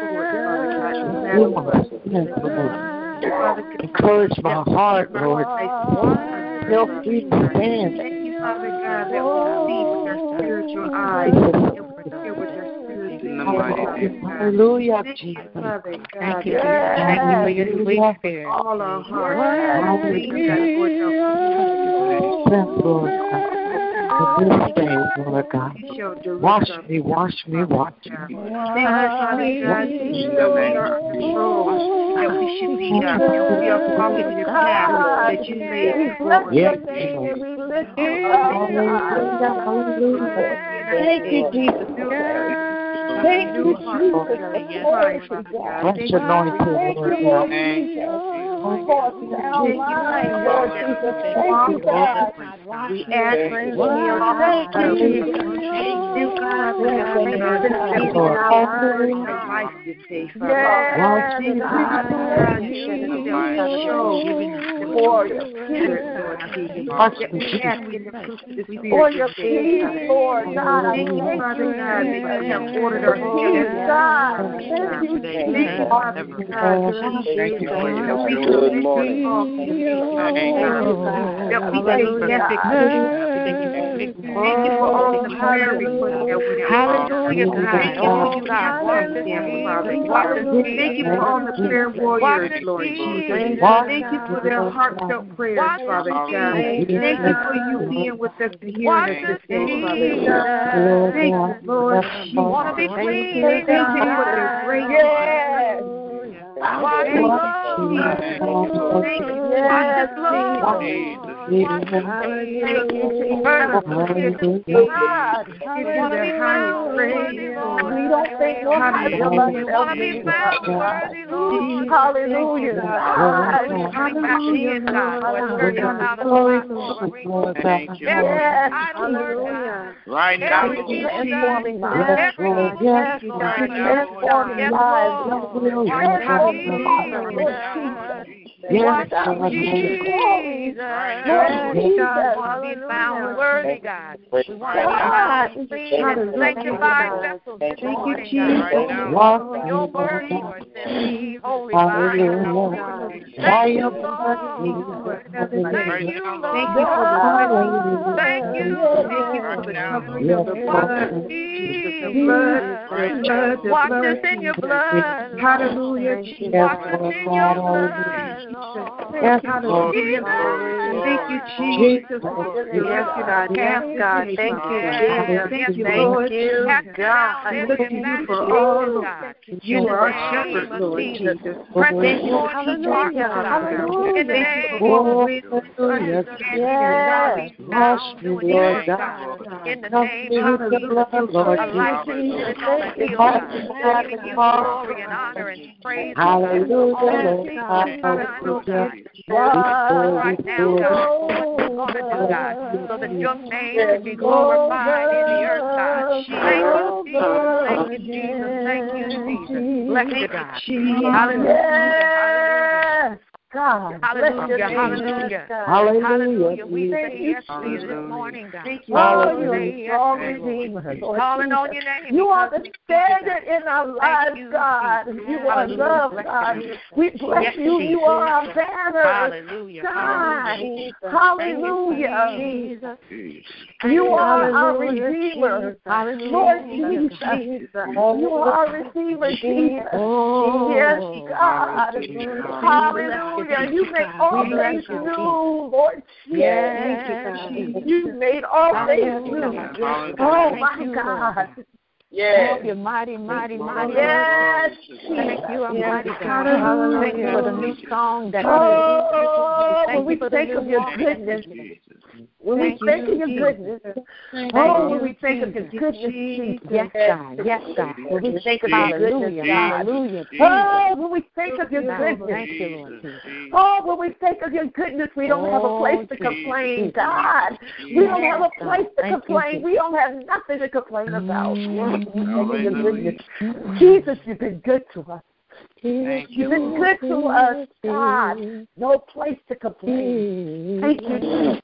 encourage my heart, Lord. Help me to stand. Thank you, Father God, that we see with our spiritual eyes and we hear with our spiritual ears. Hallelujah, Jesus. Father God, thank you for your sweet spirit. All our hearts. This day, Lord God. Wash me. Thank you, Father God, that we are in control, that we should be walking in the path that you made before us. Thank you, Jesus. Thank you, Jesus. Fresh anointing, Lord God. Thank you, God. We ask for you to heal all our life today, for your peace, Lord God. Thank you, Father God, that you have ordered our steps. Thank you for your Good morning. That we take ethics. Thank you for all the prayer requests that went out. Hallelujah, God. Oh, God. Thank you for all the prayer warriors, Lord Jesus. Thank you for their heartfelt prayers, Father God. Thank you for you being with us and hearing us this day, Father God. Thank you, Lord Jesus. Thank you for their great heart. don't think no highly of ourselves. We want to be found worthy, Lord. Hallelujah. Right now, transforming lives. Yes, Jesus. Want to be found worthy, God. We want to be found clean and sanctified vessels this morning, God. For your word, Lord, says be holy by your Lord. Thank you, Lord. Thank you, Lord. Thank you for the covering of the blood. Wash us in your blood. Hallelujah. Wash us in your blood. Yes, hallelujah. Thank you, Jesus. Yes, God. Yes, God. Thank you, Jesus. Thank you, Lord. God. I look to you for all. You are our shepherd, Lord Jesus. Thank you, hallelujah. In the name of Jesus. Yes. Wash me, Lord God. In the name of Jesus. A life that is God. Giving you glory and honor and praise. Hallelujah. Right now, God, so that your name can be glorified in the earth, God. Thank you, Jesus. Thank you, Jesus. Bless you, God. Hallelujah. God. Hallelujah. Hallelujah. Hallelujah. We say yes to you this morning, God. Hallelujah. Strong Redeemer. Calling on your name. You are the standard in our lives, God. You are love, God. We bless you. You are our banner. Hallelujah. God. Hallelujah. You are our Redeemer. Lord Jesus. You are our Redeemer, Jesus. Yes, God. Hallelujah. You make all things new, Lord Jesus. Yes. You made all things new. Oh, my God. Yes. Oh, you're mighty, mighty, mighty. Yes. Thank you, mighty God. Hallelujah. Thank you for the new song that when we think of your goodness. When we think of your goodness. When we think of your goodness, Jesus. Yes, God. Yes, God. When we think of your goodness, hallelujah. Oh, when we think of your goodness. Thank you, Lord. Oh, when we think of your goodness, we don't have a place to complain, God. We don't have a place to complain. We don't have nothing to complain about. Your goodness. Jesus, you've been good to us. You've been good to us, God. No place to complain. Thank you, Jesus.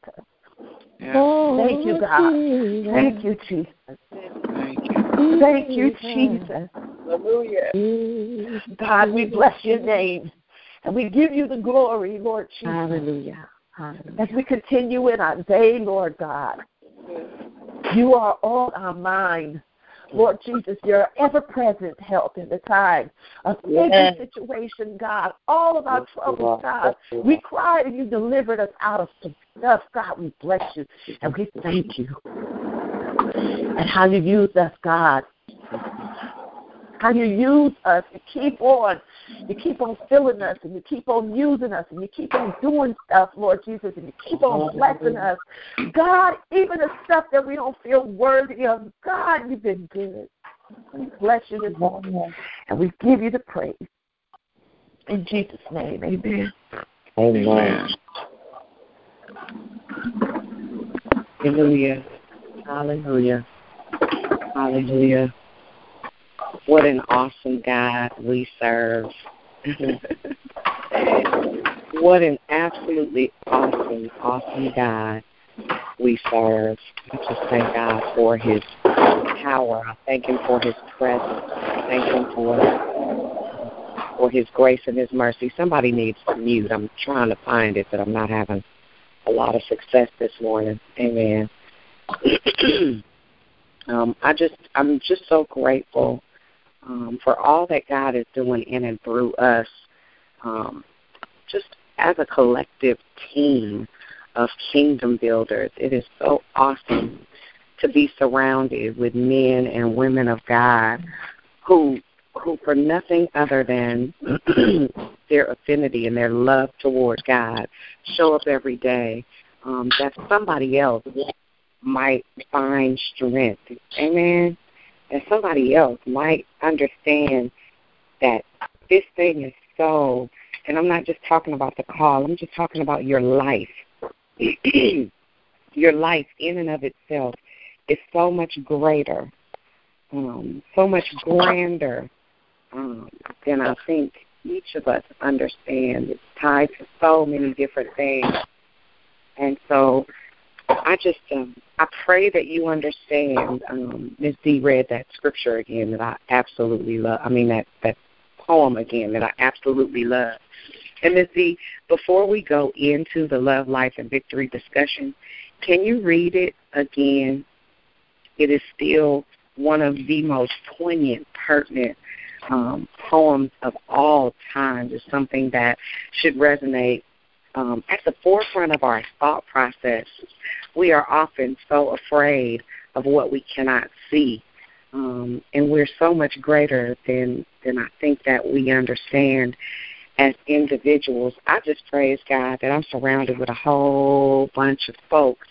Thank you, God. Thank you, Jesus. Thank you, Jesus. Hallelujah. God, we bless your name. And we give you the glory, Lord Jesus. Hallelujah. As we continue in our day, Lord God. You are on our mind. Lord Jesus, your ever-present help in the time of every situation, God, all of our troubles, God. We cried and you delivered us out of some stuff. God, we bless you and we thank you. And how you use us, God. How you use us. You keep on filling us, and you keep on using us, and you keep on doing stuff, Lord Jesus, and you keep on blessing us. God, even the stuff that we don't feel worthy of, God, you've been good. We bless you this morning, and we give you the praise. In Jesus' name, amen. Amen. Hallelujah. Hallelujah. Hallelujah. What an awesome God we serve. What an absolutely awesome God we serve. I just thank God for his power. I thank him for his presence. I thank him for his grace and his mercy. Somebody needs to mute. I'm trying to find it, but I'm not having a lot of success this morning. Amen. I'm just so grateful for all that God is doing in and through us, just as a collective team of kingdom builders. It is so awesome to be surrounded with men and women of God who for nothing other than their affinity and their love towards God, show up every day, that somebody else might find strength. Amen. and somebody else might understand that this thing is so, and I'm not just talking about the call, I'm just talking about your life. Your life in and of itself is so much greater, so much grander than I think each of us understand. It's tied to so many different things. And so I just, I pray that you understand. Ms. D read that scripture again that I absolutely love. I mean, that poem again that I absolutely love. And Ms. D, before we go into the love, life, and victory discussion, can you read it again? It is still one of the most poignant, pertinent poems of all time. It's something that should resonate at the forefront of our thought process. We are often so afraid of what we cannot see, and we're so much greater than I think that we understand as individuals. I just praise God that I'm surrounded with a whole bunch of folks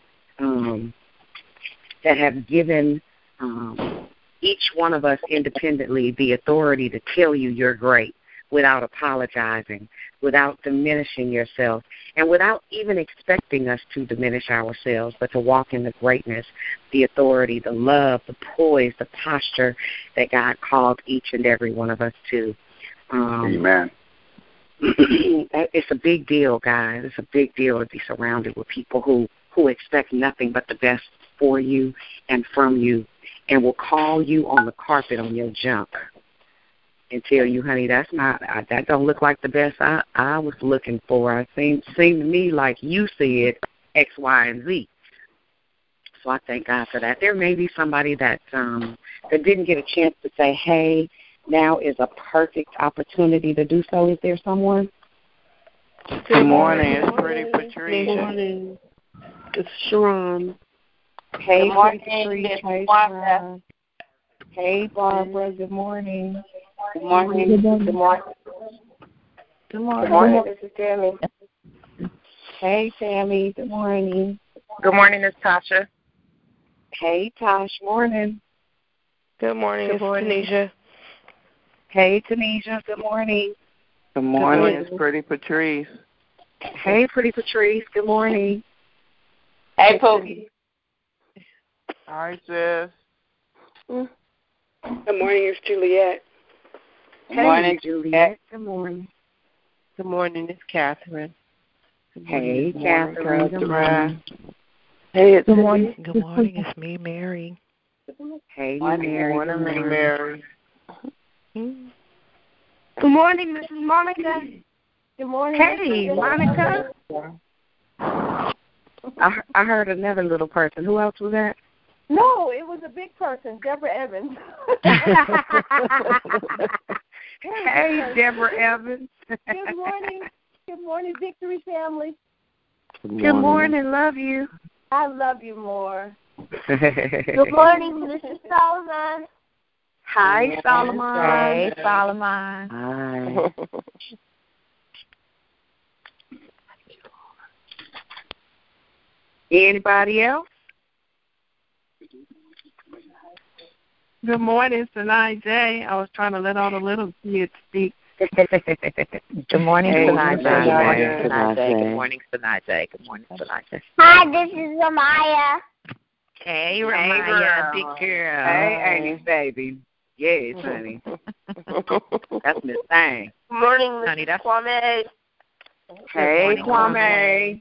that have given each one of us independently the authority to tell you you're great without apologizing, without diminishing yourself, and without even expecting us to diminish ourselves, but to walk in the greatness, the authority, the love, the poise, the posture that God called each and every one of us to. Amen. It's a big deal, guys. It's a big deal to be surrounded with people who expect nothing but the best for you and from you, and will call you on the carpet on your junk and tell you, honey, that don't look like the best I was looking for. It seemed to me like you said X, Y, and Z. So I thank God for that. There may be somebody that didn't get a chance to say, hey, now is a perfect opportunity to do so. Is there someone? Good morning. It's Pretty Patricia. Good morning. It's Sharon. Hey, good morning. Patricia. Hey, Sharon. Hey, Barbara. Good morning. Good morning. Good morning. Good morning. Good morning. Good morning. This is Tammy. Hey, Tammy. Good morning. Good morning, it's Tasha. Hey, Tosh. Morning. Good morning. It's Tanisha. Hey, Tanisha. Good morning. Good morning. It's Pretty Patrice. Hey, Pretty Patrice. Good morning. Hey, Pookie. Hi, sis. Good morning. It's Juliet. Good morning, Juliet. Good morning. Good morning. It's Catherine. Hey, Catherine. Good morning. Hey, it's good morning. Good morning. It's me, Mary. Hey, Mary. Good morning, Mary. Good morning, Mrs. Monica. Good morning. Hey, Monica. I heard another little person. Who else was that? No, it was a big person, Deborah Evans. Hey, Deborah Evans. Good morning. Good morning, Victory family. Good morning. Love you. I love you more. Good morning, Mrs. Solomon. Hi, Solomon. Hey, Solomon. Hi. Anybody else? Good morning, Sanai J. I was trying to let all the little kids speak. Good morning, Sanai J. Good morning, Sanai J. Good morning, Sanai J. Hi, this is Amaya. Hey, Ramaya, big girl. Hey, Amy's baby. Yes, honey. That's Miss Thang. Good morning, Miss Honey, that's Kwame. Hey, Kwame.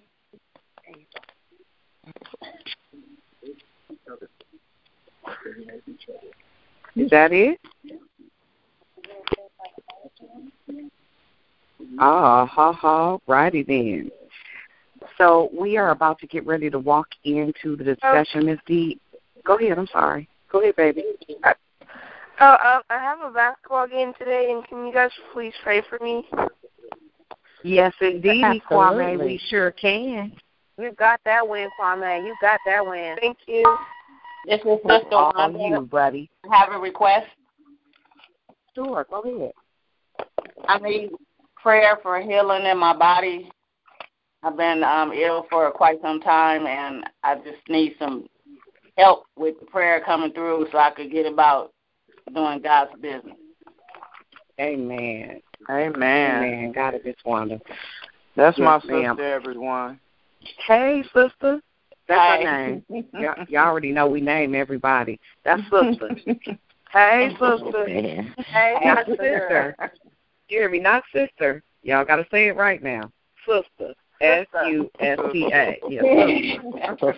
Is that it? Righty then. So we are about to get ready to walk into the discussion, Ms. D. Go ahead, I'm sorry. Go ahead, baby. I have a basketball game today, and can you guys please pray for me? Yes, indeed, Kwame, we sure can. You got that win, Kwame. You got that win. Thank you. This is Sister All you, buddy. I have a request. Sure, go ahead. I need prayer for healing in my body. I've been ill for quite some time, and I just need some help with the prayer coming through so I could get about doing God's business. Amen. Amen. God is just wonderful. That's yes, my ma'am. sister, everyone. Hey, sister. That's her name. Y'all already know we name everybody. That's sister. Hey, sister. Hey, not sister. You hear me? Not sister. Y'all got to say it right now. Sister. S-U-S-T-A. Yeah, sister.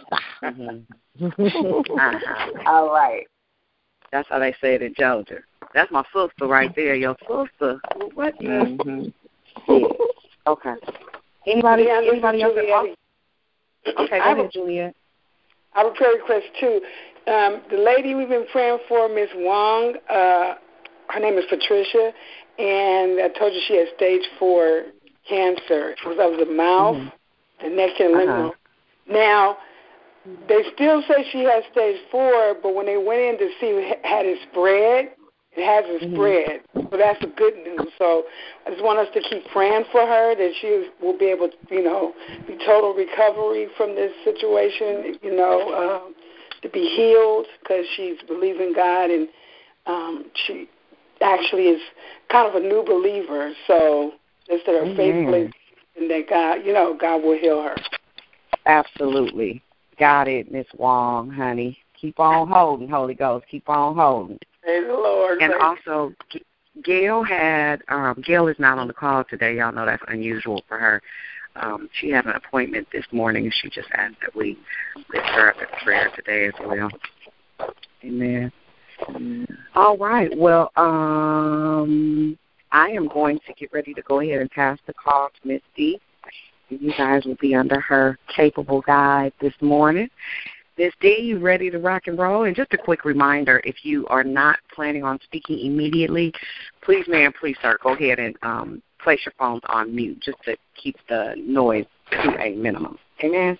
All right. That's how they say it in Georgia. That's my sister right there. Your sister. What? Mm-hmm. Yeah. Okay. Anybody else? Okay, go ahead, Juliet. I have a prayer request, too. The lady we've been praying for, Miss Wong, her name is Patricia, and I told you she had stage 4 cancer. It was of the mouth, the neck, and lymph node. Now, they still say she has stage 4, but when they went in to see had it spread, it hasn't spread. So that's the good news. So I just want us to keep praying for her that she will be able to, be total recovery from this situation, to be healed because she's believing God, and she actually is kind of a new believer. So just that her faith believes and that God, God will heal her. Absolutely. Got it, Miss Wong, honey. Keep on holding, Holy Ghost. Keep on holding. Praise the Lord. And also, Gail Gail is not on the call today. Y'all know that's unusual for her. She had an appointment this morning, and she just asked that we lift her up in prayer today as well. Amen. All right. Well, I am going to get ready to go ahead and pass the call to Miss D. You guys will be under her capable guide this morning. Miss D, you ready to rock and roll? And just a quick reminder, if you are not planning on speaking immediately, please, ma'am, please, sir, go ahead and place your phones on mute just to keep the noise to a minimum. Amen?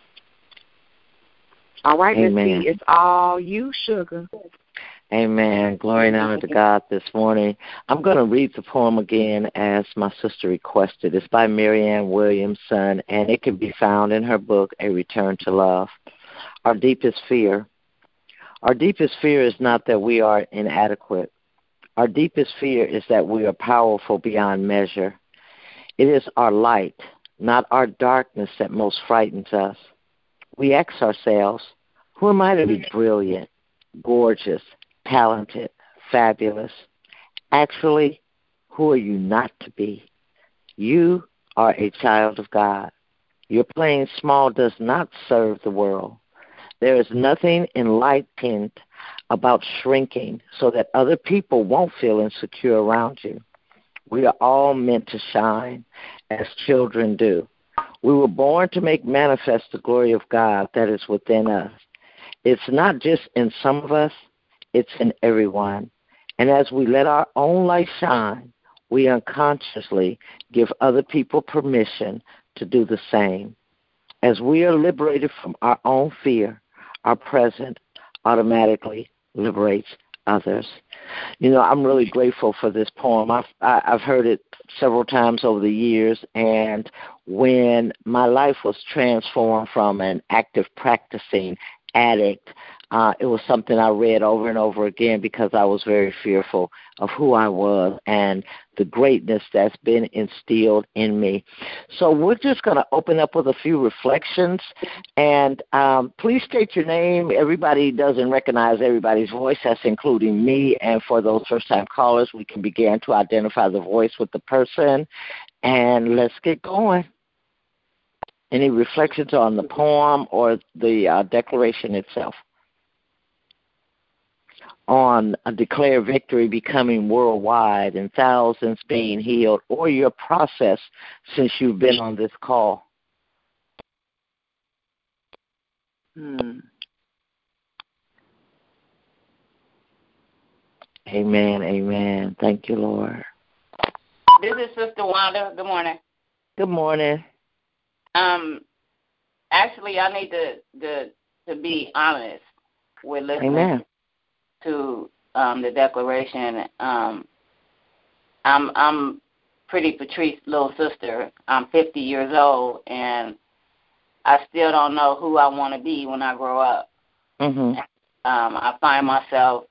All right, Miss D, it's all you, sugar. Amen. Glory and honor to God this morning. I'm going to read the poem again as my sister requested. It's by Marianne Williamson, and it can be found in her book, A Return to Love. Our deepest fear. Our deepest fear is not that we are inadequate. Our deepest fear is that we are powerful beyond measure. It is our light, not our darkness, that most frightens us. We ask ourselves, who am I to be brilliant, gorgeous, talented, fabulous? Actually, who are you not to be? You are a child of God. Your playing small does not serve the world. There is nothing enlightened about shrinking so that other people won't feel insecure around you. We are all meant to shine as children do. We were born to make manifest the glory of God that is within us. It's not just in some of us, it's in everyone. And as we let our own light shine, we unconsciously give other people permission to do the same. As we are liberated from our own fear, our present automatically liberates others. I'm really grateful for this poem. I've heard it several times over the years, and when my life was transformed from an active practicing addict, it was something I read over and over again because I was very fearful of who I was and the greatness that's been instilled in me. So we're just going to open up with a few reflections, and please state your name. Everybody doesn't recognize everybody's voice. That's including me. And for those first-time callers, we can begin to identify the voice with the person, and let's get going. Any reflections on the poem or the declaration itself? On a declare victory becoming worldwide and thousands being healed, or your process since you've been on this call? Amen, amen. Thank you, Lord. This is Sister Wanda. Good morning. Good morning. Actually, I need to be honest with listening. Amen. To the declaration. I'm pretty Patrice's little sister. I'm 50 years old, and I still don't know who I want to be when I grow up. Mm-hmm. I find myself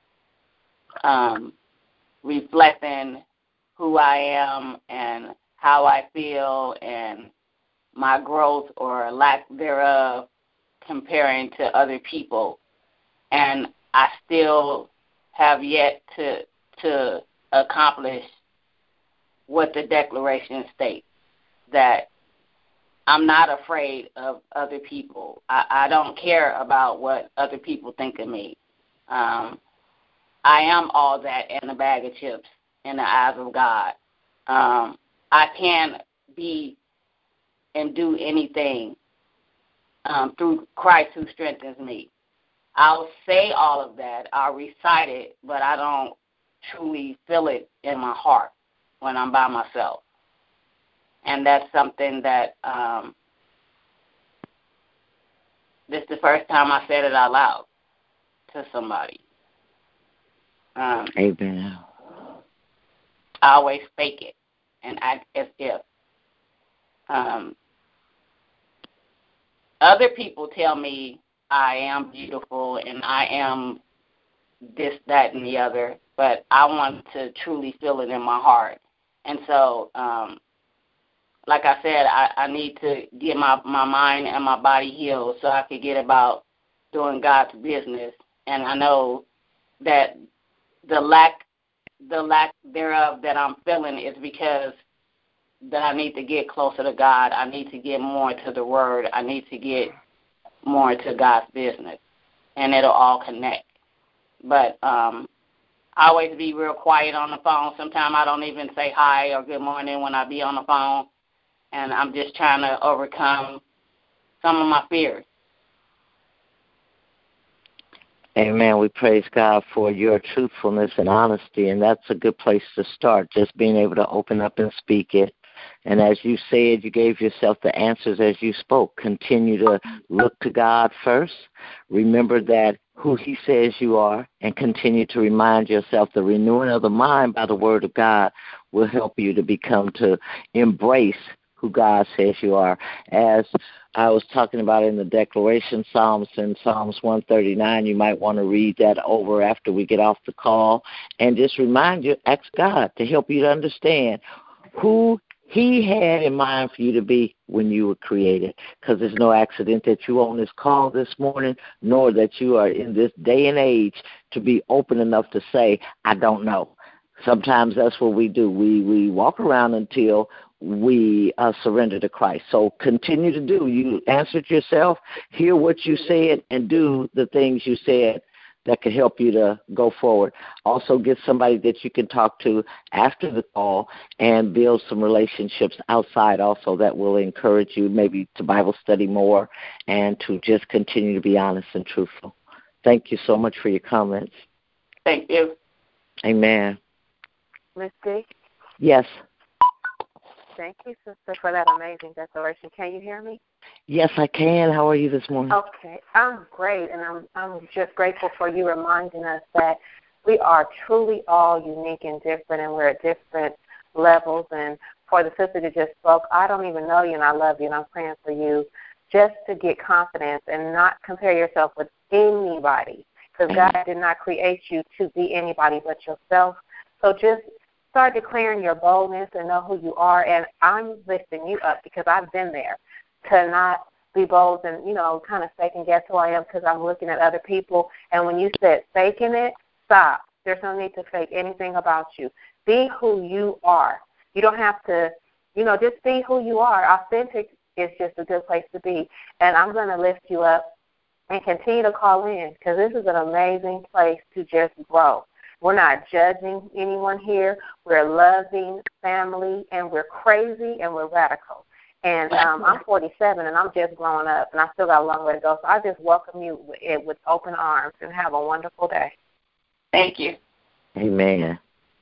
reflecting who I am and how I feel and my growth or lack thereof comparing to other people. And I still have yet to accomplish what the declaration states, that I'm not afraid of other people. I don't care about what other people think of me. I am all that and a bag of chips in the eyes of God. I can be and do anything through Christ who strengthens me. I'll say all of that, I'll recite it, but I don't truly feel it in my heart when I'm by myself. And that's something that this is the first time I said it out loud to somebody. Amen. I always fake it and act as if. Other people tell me I am beautiful and I am this, that, and the other, but I want to truly feel it in my heart. And so, like I said, I need to get my mind and my body healed so I can get about doing God's business. And I know that the lack thereof that I'm feeling is because that I need to get closer to God. I need to get more to the Word. I need to get more to God's business, and it'll all connect. But I always be real quiet on the phone. Sometimes I don't even say hi or good morning when I be on the phone, and I'm just trying to overcome some of my fears. Amen. We praise God for your truthfulness and honesty, and that's a good place to start, just being able to open up and speak it. And as you said, you gave yourself the answers as you spoke. Continue to look to God first. Remember that who he says you are, and continue to remind yourself the renewing of the mind by the word of God will help you to embrace who God says you are. As I was talking about in the declaration Psalms, in Psalms 139, you might want to read that over after we get off the call, and just ask God to help you to understand who he had in mind for you to be when you were created, because there's no accident that you on this call this morning, nor that you are in this day and age to be open enough to say, I don't know. Sometimes that's what we do. We walk around until we surrender to Christ. So continue to do. You answered yourself, hear what you said, and do the things you said that could help you to go forward. Also get somebody that you can talk to after the call and build some relationships outside also that will encourage you maybe to Bible study more and to just continue to be honest and truthful. Thank you so much for your comments. Thank you. Amen. Miss D? Yes. Thank you, sister, for that amazing declaration. Can you hear me? Yes, I can. How are you this morning? Okay, I'm great, and I'm just grateful for you reminding us that we are truly all unique and different, and we're at different levels. And for the sister that just spoke, I don't even know you, and I love you, and I'm praying for you just to get confidence and not compare yourself with anybody, because God did not create you to be anybody but yourself. So just start declaring your boldness and know who you are, and I'm lifting you up because I've been there, to not be bold and, kind of second guess who I am because I'm looking at other people. And when you said faking it, stop. There's no need to fake anything about you. Be who you are. You don't have to, just be who you are. Authentic is just a good place to be. And I'm going to lift you up and continue to call in, because this is an amazing place to just grow. We're not judging anyone here. We're a loving family, and we're crazy, and we're radical. And I'm 47, and I'm just growing up, and I still got a long way to go. So I just welcome you with open arms, and have a wonderful day. Thank you. Amen.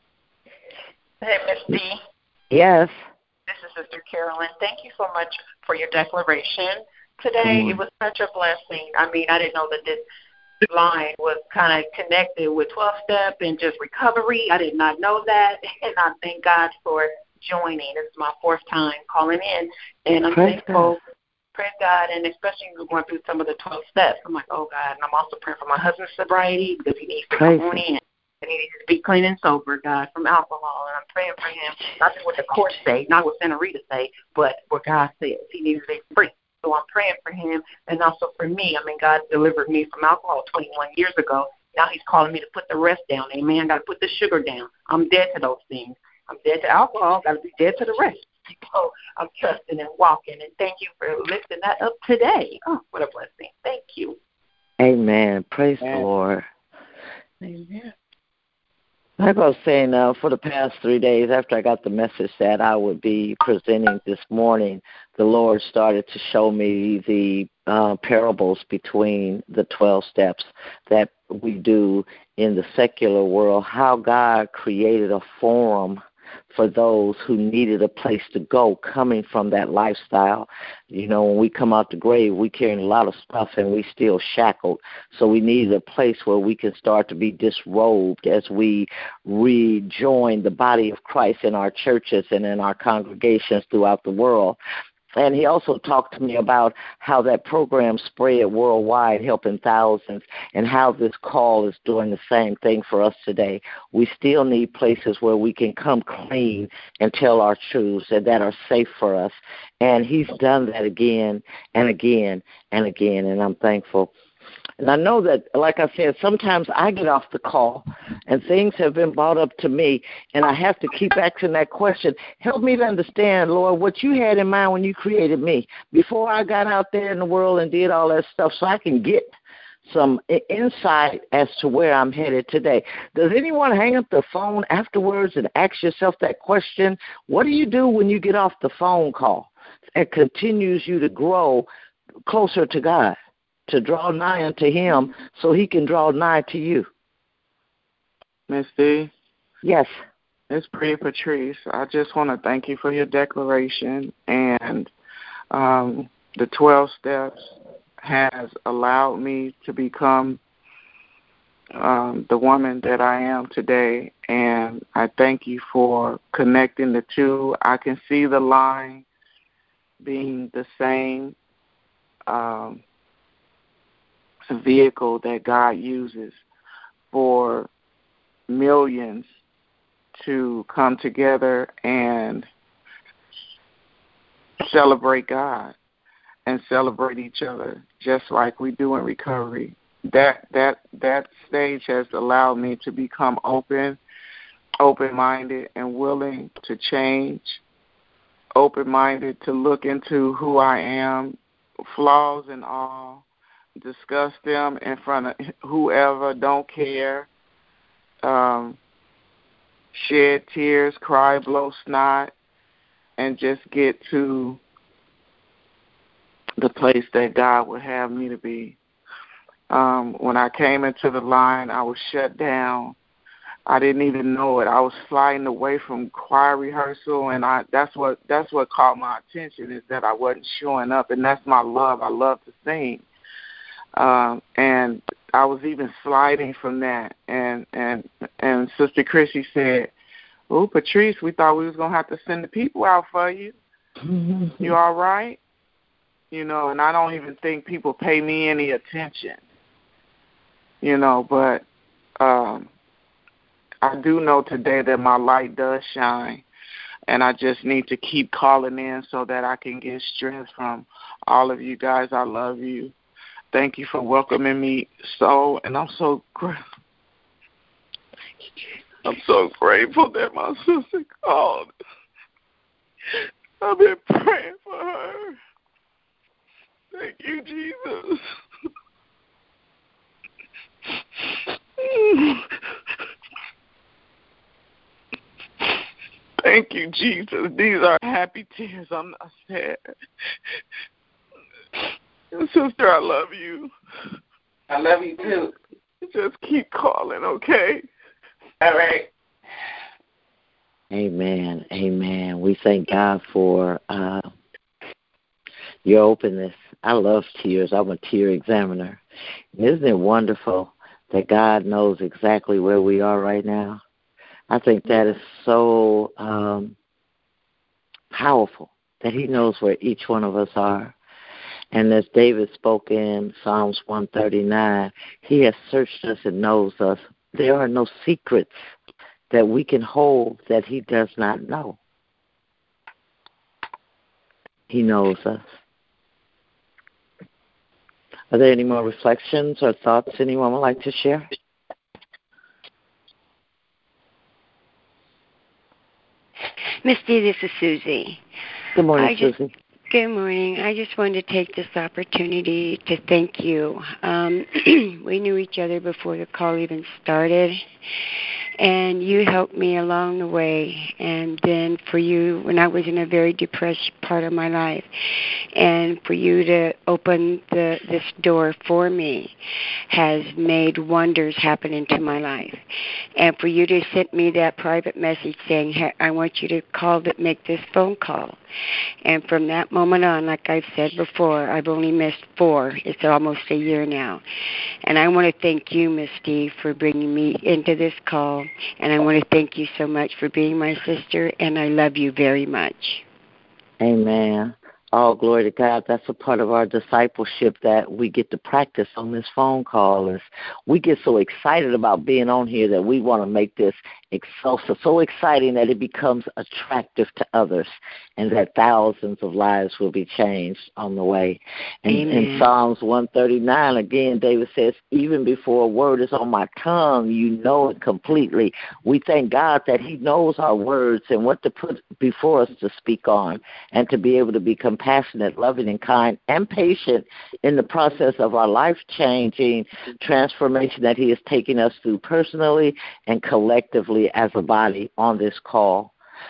Hey, Miss D. Yes. This is Sister Carolyn. Thank you so much for your declaration today. It was such a blessing. I mean, I didn't know that this line was kind of connected with 12-step and just recovery. I did not know that, and I thank God for joining. This is my fourth time calling in, and I'm thankful praise God, and especially going through some of the 12 steps. I'm like, oh, God, and I'm also praying for my husband's sobriety because he needs to come on in. And he needs to be clean and sober, God, from alcohol. And I'm praying for him, not just what the court say, not what Santa Rita say, but what God says. He needs to be free. So I'm praying for him and also for me. I mean, God delivered me from alcohol 21 years ago. Now he's calling me to put the rest down. Amen. I got to put the sugar down. I'm dead to those things. I'm dead to alcohol. Got to be dead to the rest. So I'm trusting and walking. And thank you for lifting that up today. Oh, what a blessing. Thank you. Amen. Praise the Lord. Amen. Like I was saying, for the past 3 days after I got the message that I would be presenting this morning, the Lord started to show me the parables between the 12 steps that we do in the secular world, how God created a forum for those who needed a place to go coming from that lifestyle. You know, when we come out the grave, we carrying a lot of stuff and we still shackled. So we need a place where we can start to be disrobed as we rejoin the body of Christ in our churches and in our congregations throughout the world. And he also talked to me about how that program spread worldwide, helping thousands, and how this call is doing the same thing for us today. We still need places where we can come clean and tell our truths and that are safe for us. And he's done that again and again and again, and I'm thankful. And I know that, like I said, sometimes I get off the call and things have been brought up to me, and I have to keep asking that question. Help me to understand, Lord, what you had in mind when you created me before I got out there in the world and did all that stuff, so I can get some insight as to where I'm headed today. Does anyone hang up the phone afterwards and ask yourself that question? What do you do when you get off the phone call? It continues you to grow closer to God, to draw nigh unto him so he can draw nigh to you. Miss D? Yes. It's Bria Patrice. I just want to thank you for your declaration. And the 12 steps has allowed me to become the woman that I am today. And I thank you for connecting the two. I can see the line being the same vehicle that God uses for millions to come together and celebrate God and celebrate each other, just like we do in recovery. That stage has allowed me to become open-minded and willing to change, open-minded to look into who I am, flaws and all, discuss them in front of whoever, don't care, shed tears, cry, blow snot, and just get to the place that God would have me to be. When I came into the line, I was shut down. I didn't even know it. I was sliding away from choir rehearsal, and that's what caught my attention, is that I wasn't showing up, and that's my love. I love to sing. And I was even sliding from that. And Sister Chrissy said, "Oh, Patrice, we thought we was going to have to send the people out for you. You all right?" You know, and I don't even think people pay me any attention. You know, but I do know today that my light does shine, and I just need to keep calling in so that I can get strength from all of you guys. I love you. Thank you for welcoming me and I'm so grateful. I'm so grateful that my sister called. I've been praying for her. Thank you, Jesus. Thank you, Jesus. These are happy tears. I'm not sad. Sister, I love you. I love you too. Just keep calling, okay? All right. Amen. Amen. We thank God for your openness. I love tears. I'm a tear examiner. Isn't it wonderful that God knows exactly where we are right now? I think that is so powerful, that he knows where each one of us are. And as David spoke in Psalms 139, he has searched us and knows us. There are no secrets that we can hold that he does not know. He knows us. Are there any more reflections or thoughts anyone would like to share? Miss D, this is Susie. Good morning, Susie. Good morning. I just wanted to take this opportunity to thank you. We knew each other before the call even started, and you helped me along the way. And then for you, when I was in a very depressed part of my life, and for you to open this door for me has made wonders happen into my life. And for you to send me that private message saying, hey, I want you to make this phone call. And from that moment on, like I've said before, I've only missed 4. It's almost a year now. And I want to thank you, Miss D, for bringing me into this call. And I want to thank you so much for being my sister, and I love you very much. Amen. All glory to God. That's a part of our discipleship that we get to practice on this phone call. Is we get so excited about being on here that we want to make this so exciting that it becomes attractive to others, and that thousands of lives will be changed on the way. And in Psalms 139, again, David says, even before a word is on my tongue, you know it completely. We thank God that he knows our words and what to put before us to speak on, and to be able to be compassionate, loving, and kind, and patient in the process of our life-changing transformation that he is taking us through personally and collectively as a body on this call.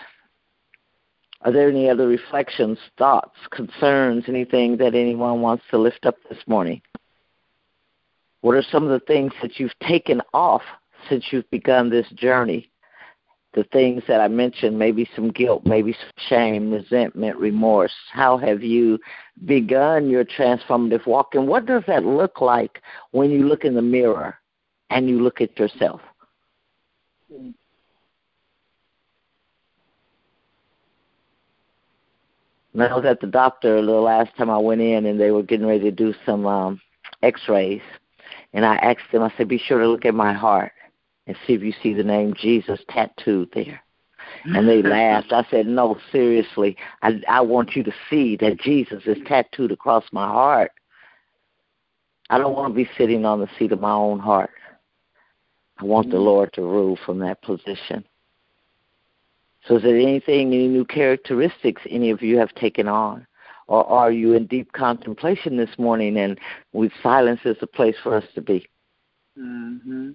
Are there any other reflections, thoughts, concerns, anything that anyone wants to lift up this morning? What are some of the things that you've taken off since you've begun this journey? The things that I mentioned, maybe some guilt, maybe some shame, resentment, remorse. How have you begun your transformative walk? And what does that look like when you look in the mirror and you look at yourself? And I was at the doctor the last time I went in, and they were getting ready to do some x-rays. And I asked them, I said, be sure to look at my heart and see if you see the name Jesus tattooed there. And they laughed. I said, no, seriously, I want you to see that Jesus is tattooed across my heart. I don't want to be sitting on the seat of my own heart. I want the Lord to rule from that position. So is there anything, any new characteristics any of you have taken on? Or are you in deep contemplation this morning, and with silence is a place for us to be? Mm-hmm.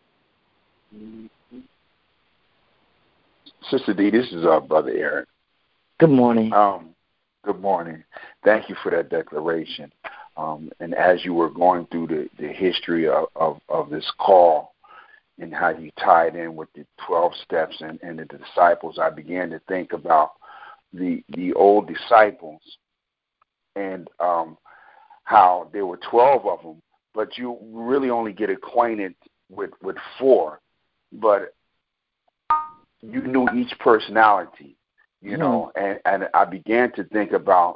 Sister D, this is our Brother Aaron. Good morning. Good morning. Thank you for that declaration. And as you were going through the history of this call and how you tied in with the 12 steps and the disciples, I began to think about the old disciples and how there were 12 of them, but you really only get acquainted with 4. But you knew each personality, you know, and I began to think about,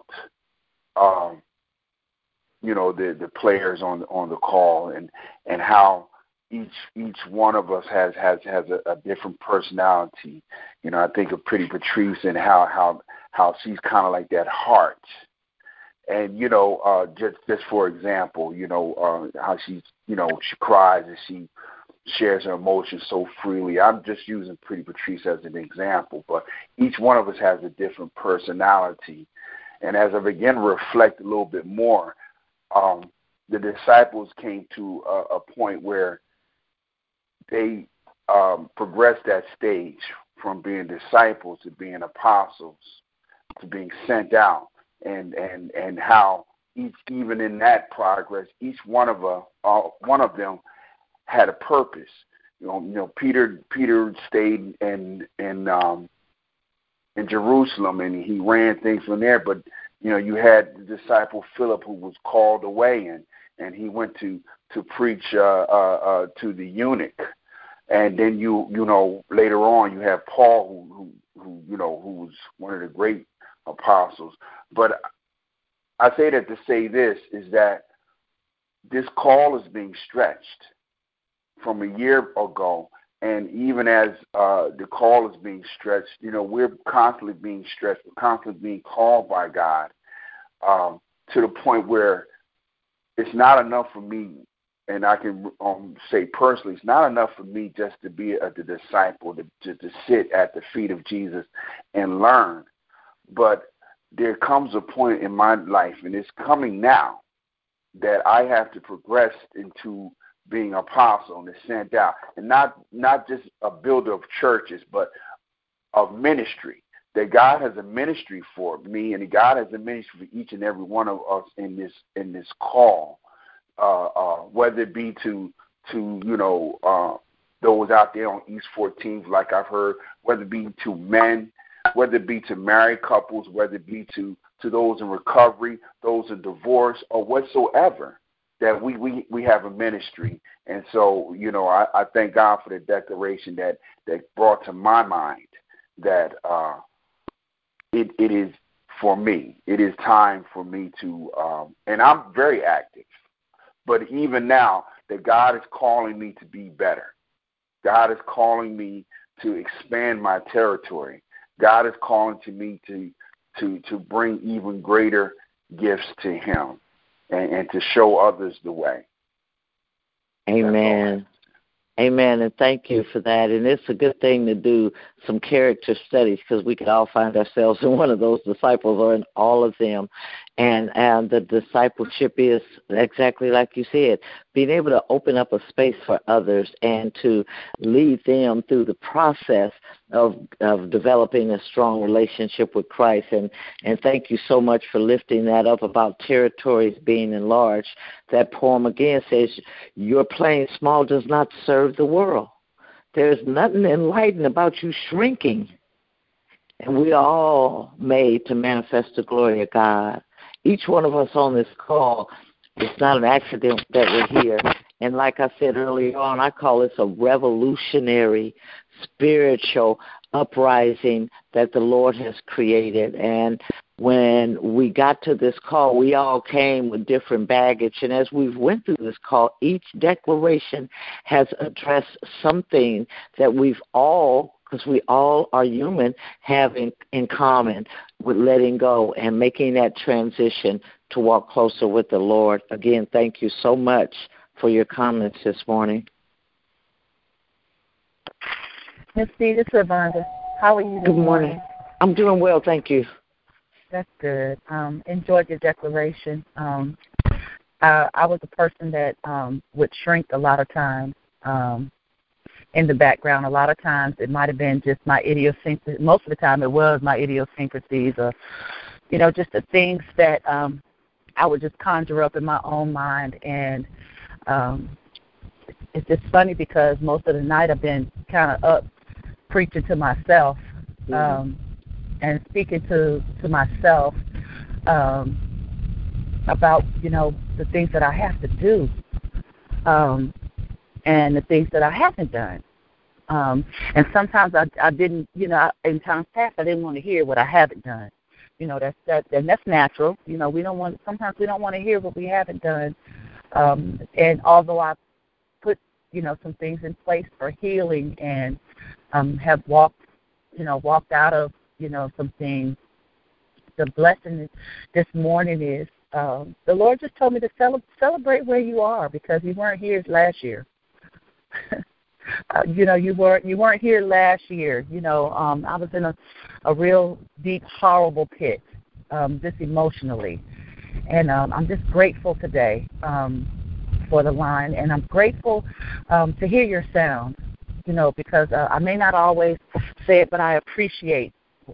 the players on the call and how each one of us has a different personality. You know, I think of Pretty Patrice and how she's kind of like that heart. And, just for example, how she's, she cries and she shares her emotions so freely. I'm just using Pretty Patrice as an example, but each one of us has a different personality. And as I began to reflect a little bit more, the disciples came to a point where they progressed that stage from being disciples to being apostles to being sent out, and how even in that progress, each one of them had a purpose. Peter stayed in Jerusalem, and he ran things from there. But you had the disciple Philip, who was called away, and he went to preach to the eunuch. And then later on you have Paul, who was one of the great apostles. But I say that to say this, is that this call is being stretched from a year ago. And even as the call is being stretched, we're constantly being stretched. We're constantly being called by God to the point where it's not enough for me, and I can say personally, it's not enough for me just to be the disciple, to sit at the feet of Jesus and learn. But there comes a point in my life, and it's coming now, that I have to progress into being apostle and sent out, and not just a builder of churches, but of ministry. That God has a ministry for me, and God has a ministry for each and every one of us in this call, whether it be to those out there on East 14th, like I've heard, whether it be to men, whether it be to married couples, whether it be to those in recovery, those in divorce, or whatsoever, that we have a ministry. And so, I thank God for the declaration that brought to my mind that it is for me. It is time for me to, and I'm very active, but even now that God is calling me to be better. God is calling me to expand my territory. God is calling to me to bring even greater gifts to Him and to show others the way. Amen. Amen, and thank you for that. And it's a good thing to do some character studies, because we could all find ourselves in one of those disciples or in all of them. And the discipleship is exactly like you said, being able to open up a space for others and to lead them through the process of developing a strong relationship with Christ. And thank you so much for lifting that up about territories being enlarged. That poem again says, your playing small does not serve the world. There's nothing enlightened about you shrinking. And we are all made to manifest the glory of God. Each one of us on this call, it's not an accident that we're here. And like I said earlier on, I call this a revolutionary spiritual uprising that the Lord has created. And when we got to this call, we all came with different baggage. And as we've went through this call, each declaration has addressed something that we've all, because we all are human, have in common with letting go and making that transition to walk closer with the Lord. Again, thank you so much for your comments this morning. Miss D, this is Lavonda. How are you this morning? I'm doing well, thank you. That's good. Enjoyed your declaration. I was a person that would shrink a lot of times in the background. A lot of times it might have been just my idiosyncrasies. Most of the time it was my idiosyncrasies or, just the things that I would just conjure up in my own mind. And it's just funny because most of the night I've been kind of up preaching to myself and speaking to myself about, the things that I have to do and the things that I haven't done. And sometimes I didn't, in times past I didn't want to hear what I haven't done. That's natural. Sometimes we don't want to hear what we haven't done. And although I put, some things in place for healing and have walked out of, some things, the blessing this morning is the Lord just told me to celebrate where you are, because you weren't here last year. You weren't here last year. I was in a real deep, horrible pit, just emotionally. And I'm just grateful today for the line, and I'm grateful to hear your sound, because I may not always say it, but I appreciate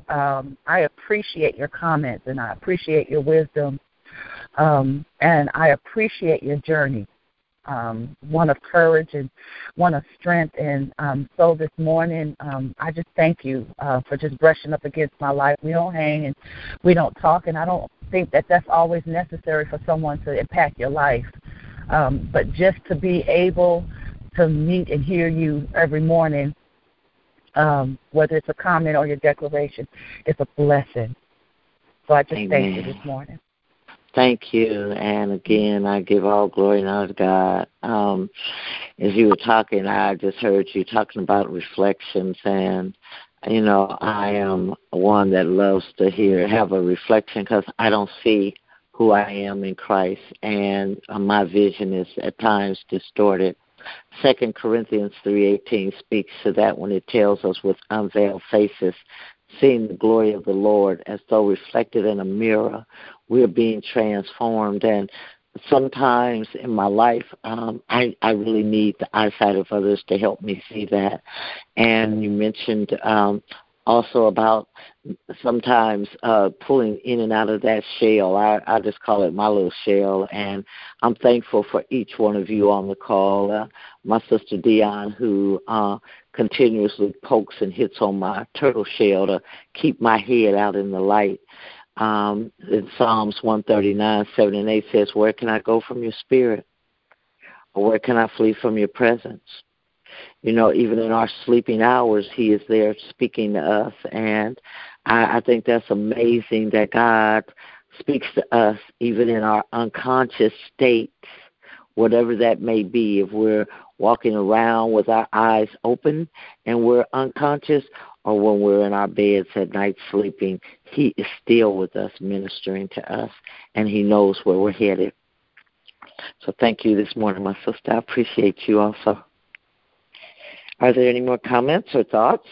your comments, and I appreciate your wisdom, and I appreciate your journey, one of courage and one of strength. And so this morning, I just thank you for just brushing up against my life. We don't hang and we don't talk, and I don't think that that's always necessary for someone to impact your life. But just to be able to meet and hear you every morning, whether it's a comment or your declaration, it's a blessing. So I just thank you this morning. Thank you. And again, I give all glory and honor to God. As you were talking, I just heard you talking about reflections. And, you know, I am one that loves to have a reflection because I don't see who I am in Christ. And my vision is at times distorted. 2 Corinthians 3:18 speaks to that when it tells us with unveiled faces, seeing the glory of the Lord as though reflected in a mirror, we're being transformed. And sometimes in my life, I really need the eyesight of others to help me see that. And you mentioned also about sometimes pulling in and out of that shell. I just call it my little shell, and I'm thankful for each one of you on the call. My sister Dion, who continuously pokes and hits on my turtle shell to keep my head out in the light. In Psalms 139, 7 and 8 says, where can I go from your spirit? Or where can I flee from your presence? You know, even in our sleeping hours, he is there speaking to us. And I think that's amazing that God speaks to us even in our unconscious states, whatever that may be. If we're walking around with our eyes open and we're unconscious, or when we're in our beds at night sleeping, he is still with us, ministering to us, and he knows where we're headed. So thank you this morning, my sister. I appreciate you also. Are there any more comments or thoughts?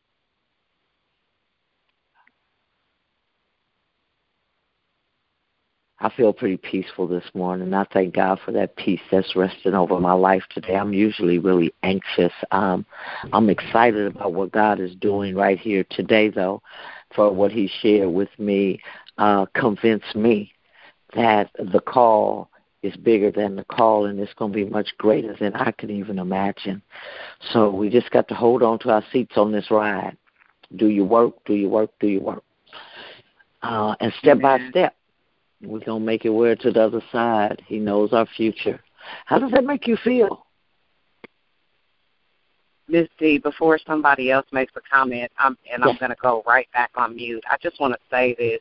I feel pretty peaceful this morning. I thank God for that peace that's resting over my life today. I'm usually really anxious. I'm excited about what God is doing right here today, though, for what he shared with me convinced me that the call is bigger than the call, and it's going to be much greater than I could even imagine. So we just got to hold on to our seats on this ride. Do your work, do your work, do your work. And step by step, we're going to make it where to the other side. He knows our future. How does that make you feel? Ms. D, before somebody else makes a comment, I'm going to go right back on mute. I just want to say this.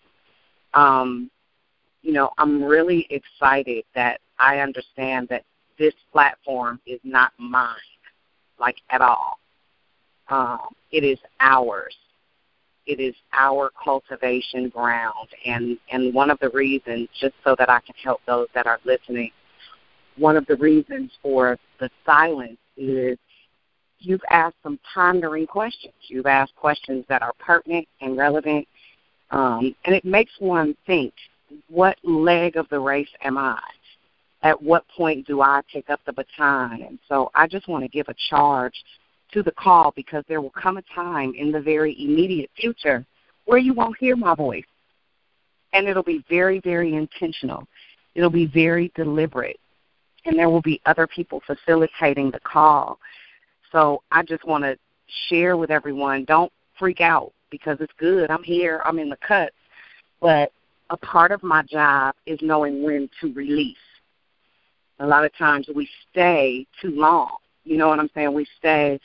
You know, I'm really excited that I understand that this platform is not mine, like at all. It is ours. It is our cultivation ground. And one of the reasons, just so that I can help those that are listening, one of the reasons for the silence is you've asked some pondering questions. You've asked questions that are pertinent and relevant, and it makes one think, what leg of the race am I? At what point do I take up the baton? And so I just want to give a charge to the call, because there will come a time in the very immediate future where you won't hear my voice. And it'll be very, very intentional. It'll be very deliberate. And there will be other people facilitating the call. So I just want to share with everyone, don't freak out, because it's good. I'm here. I'm in the cuts. But a part of my job is knowing when to release. A lot of times we stay too long. You know what I'm saying? We stay.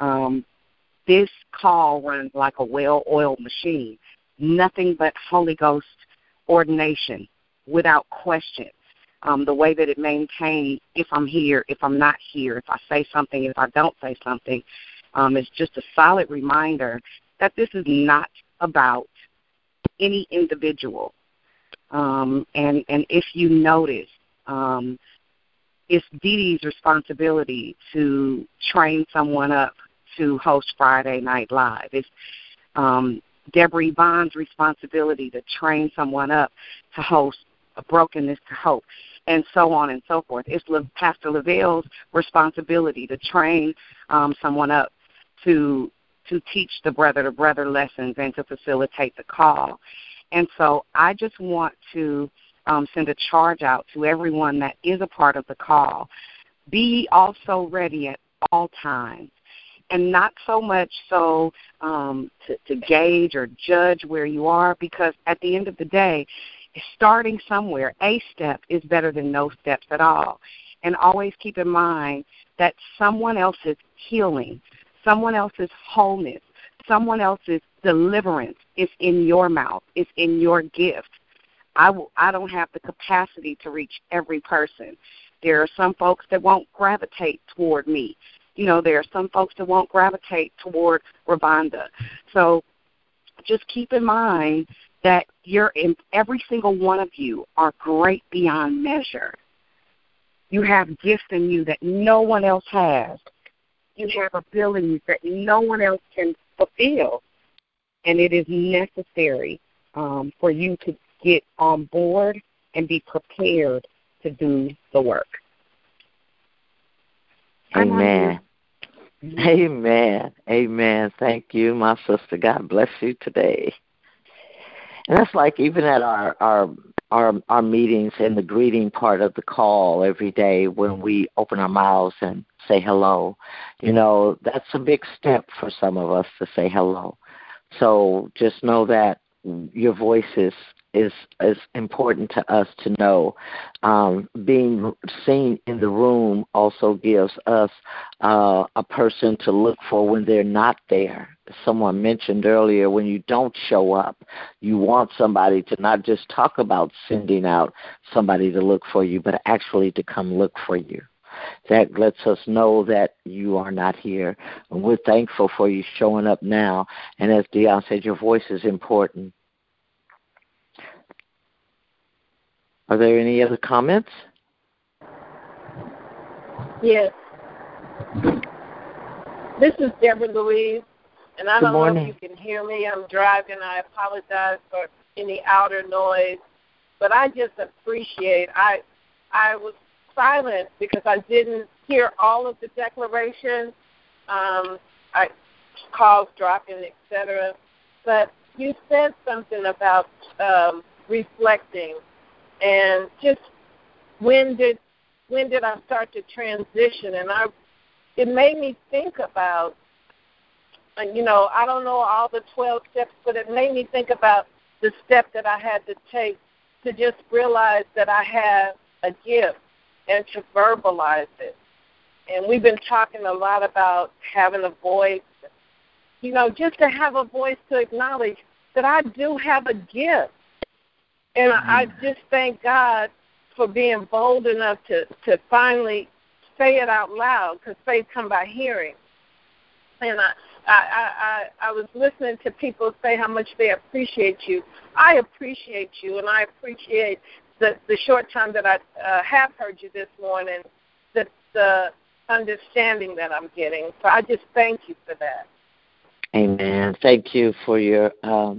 This call runs like a well-oiled machine. Nothing but Holy Ghost ordination without question. The way that it maintains, if I'm here, if I'm not here, if I say something, if I don't say something, is just a solid reminder that this is not about any individual. And if you notice, it's Dee Dee's responsibility to train someone up to host Friday Night Live. It's Deborah Bond's responsibility to train someone up to host A Brokenness to Hope, and so on and so forth. It's Pastor Lavelle's responsibility to train someone up to teach the brother-to-brother lessons and to facilitate the call. And so I just want to send a charge out to everyone that is a part of the call. Be also ready at all times, and not so much so to gauge or judge where you are, because at the end of the day, starting somewhere, a step is better than no steps at all. And always keep in mind that someone else's healing, someone else's wholeness, someone else's deliverance is in your mouth, is in your gift. I don't have the capacity to reach every person. There are some folks that won't gravitate toward me. There are some folks that won't gravitate toward Ravonda. So just keep in mind that every single one of you are great beyond measure. You have gifts in you that no one else has. You have abilities that no one else can fulfill. And it is necessary for you to get on board and be prepared to do the work. Amen. Amen. Amen. Thank you, my sister. God bless you today. And that's like even at our meetings in the greeting part of the call every day when we open our mouths and say hello. That's a big step for some of us to say hello. So just know that your voice is important to us to know. Being seen in the room also gives us a person to look for when they're not there. Someone mentioned earlier, when you don't show up, you want somebody to not just talk about sending out somebody to look for you, but actually to come look for you. That lets us know that you are not here. And we're thankful for you showing up now. And as Dion said, your voice is important. Are there any other comments? Yes. This is Deborah Louise, and I don't know if you can hear me. I'm driving. I apologize for any outer noise, but I just appreciate. I was silent because I didn't hear all of the declarations. Calls dropping, etc. But you said something about reflecting. And just when did I start to transition? And it made me think about, I don't know all the 12 steps, but it made me think about the step that I had to take to just realize that I have a gift and to verbalize it. And we've been talking a lot about having a voice, just to have a voice to acknowledge that I do have a gift. And I just thank God for being bold enough to finally say it out loud, because faith comes by hearing. And I was listening to people say how much they appreciate you. I appreciate you, and I appreciate the short time that I have heard you this morning, the understanding that I'm getting. So I just thank you for that. Amen. Thank you for your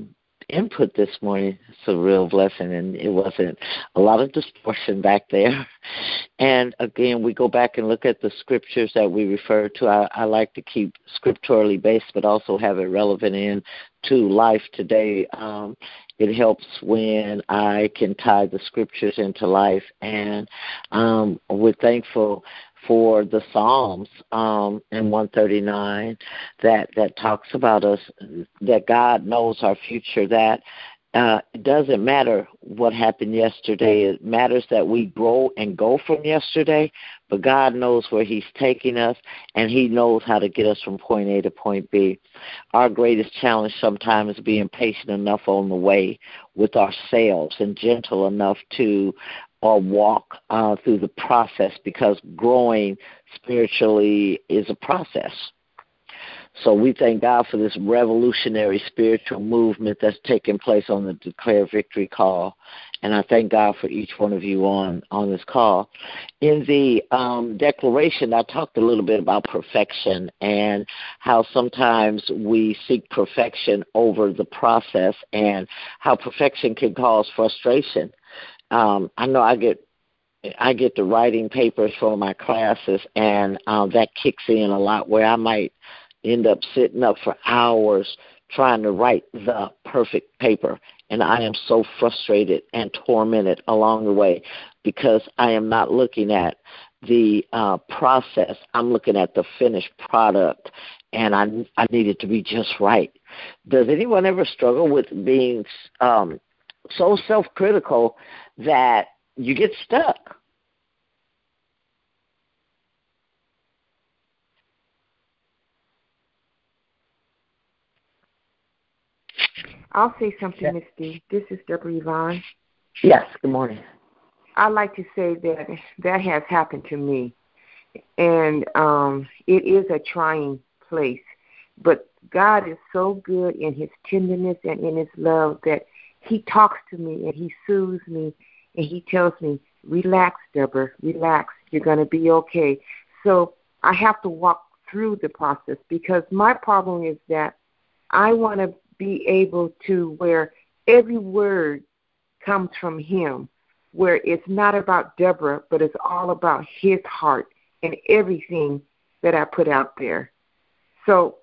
input this morning. It's a real blessing, and it wasn't a lot of distortion back there. And again, we go back and look at the scriptures that we refer to. I like to keep scripturally based, but also have it relevant into life today. It helps when I can tie the scriptures into life, and we're thankful for the Psalms in 139 that talks about us, that God knows our future, that it doesn't matter what happened yesterday. It matters that we grow and go from yesterday, but God knows where he's taking us, and he knows how to get us from point A to point B. Our greatest challenge sometimes is being patient enough on the way with ourselves and gentle enough to walk through the process, because growing spiritually is a process. So we thank God for this revolutionary spiritual movement that's taking place on the Declare Victory call. And I thank God for each one of you on this call. In the declaration, I talked a little bit about perfection and how sometimes we seek perfection over the process, and how perfection can cause frustration. I know I get the writing papers for my classes, and that kicks in a lot, where I might end up sitting up for hours trying to write the perfect paper. And I am so frustrated and tormented along the way, because I am not looking at the process. I'm looking at the finished product, and I need it to be just right. Does anyone ever struggle with being so self-critical that you get stuck? I'll say something, Miss D. This is Deborah Yvonne. Yes, good morning. I'd like to say that has happened to me, and it is a trying place. But God is so good in His tenderness and in His love that He talks to me and He soothes me and He tells me, relax, Deborah, relax. You're going to be okay. So I have to walk through the process because my problem is that I want to be able to where every word comes from Him, where it's not about Deborah, but it's all about His heart and everything that I put out there. So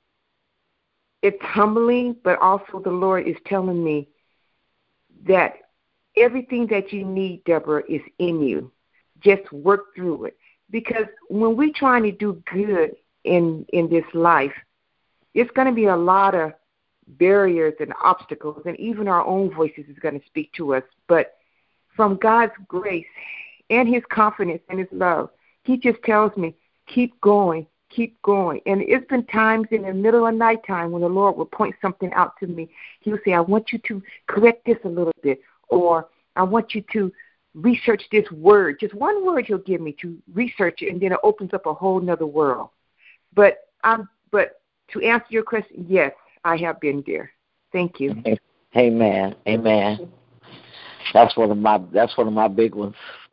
it's humbling, but also the Lord is telling me that everything that you need, Deborah, is in you. Just work through it. Because when we're trying to do good in this life, it's going to be a lot of barriers and obstacles, and even our own voices is going to speak to us. But from God's grace and His confidence and His love, He just tells me, keep going, keep going. And it's been times in the middle of nighttime when the Lord will point something out to me. He'll say, I want you to correct this a little bit, or I want you to research this word. Just one word He'll give me to research it, and then it opens up a whole nother world. But to answer your question, yes, I have been there. Thank you. Amen. Amen. That's one of my big ones.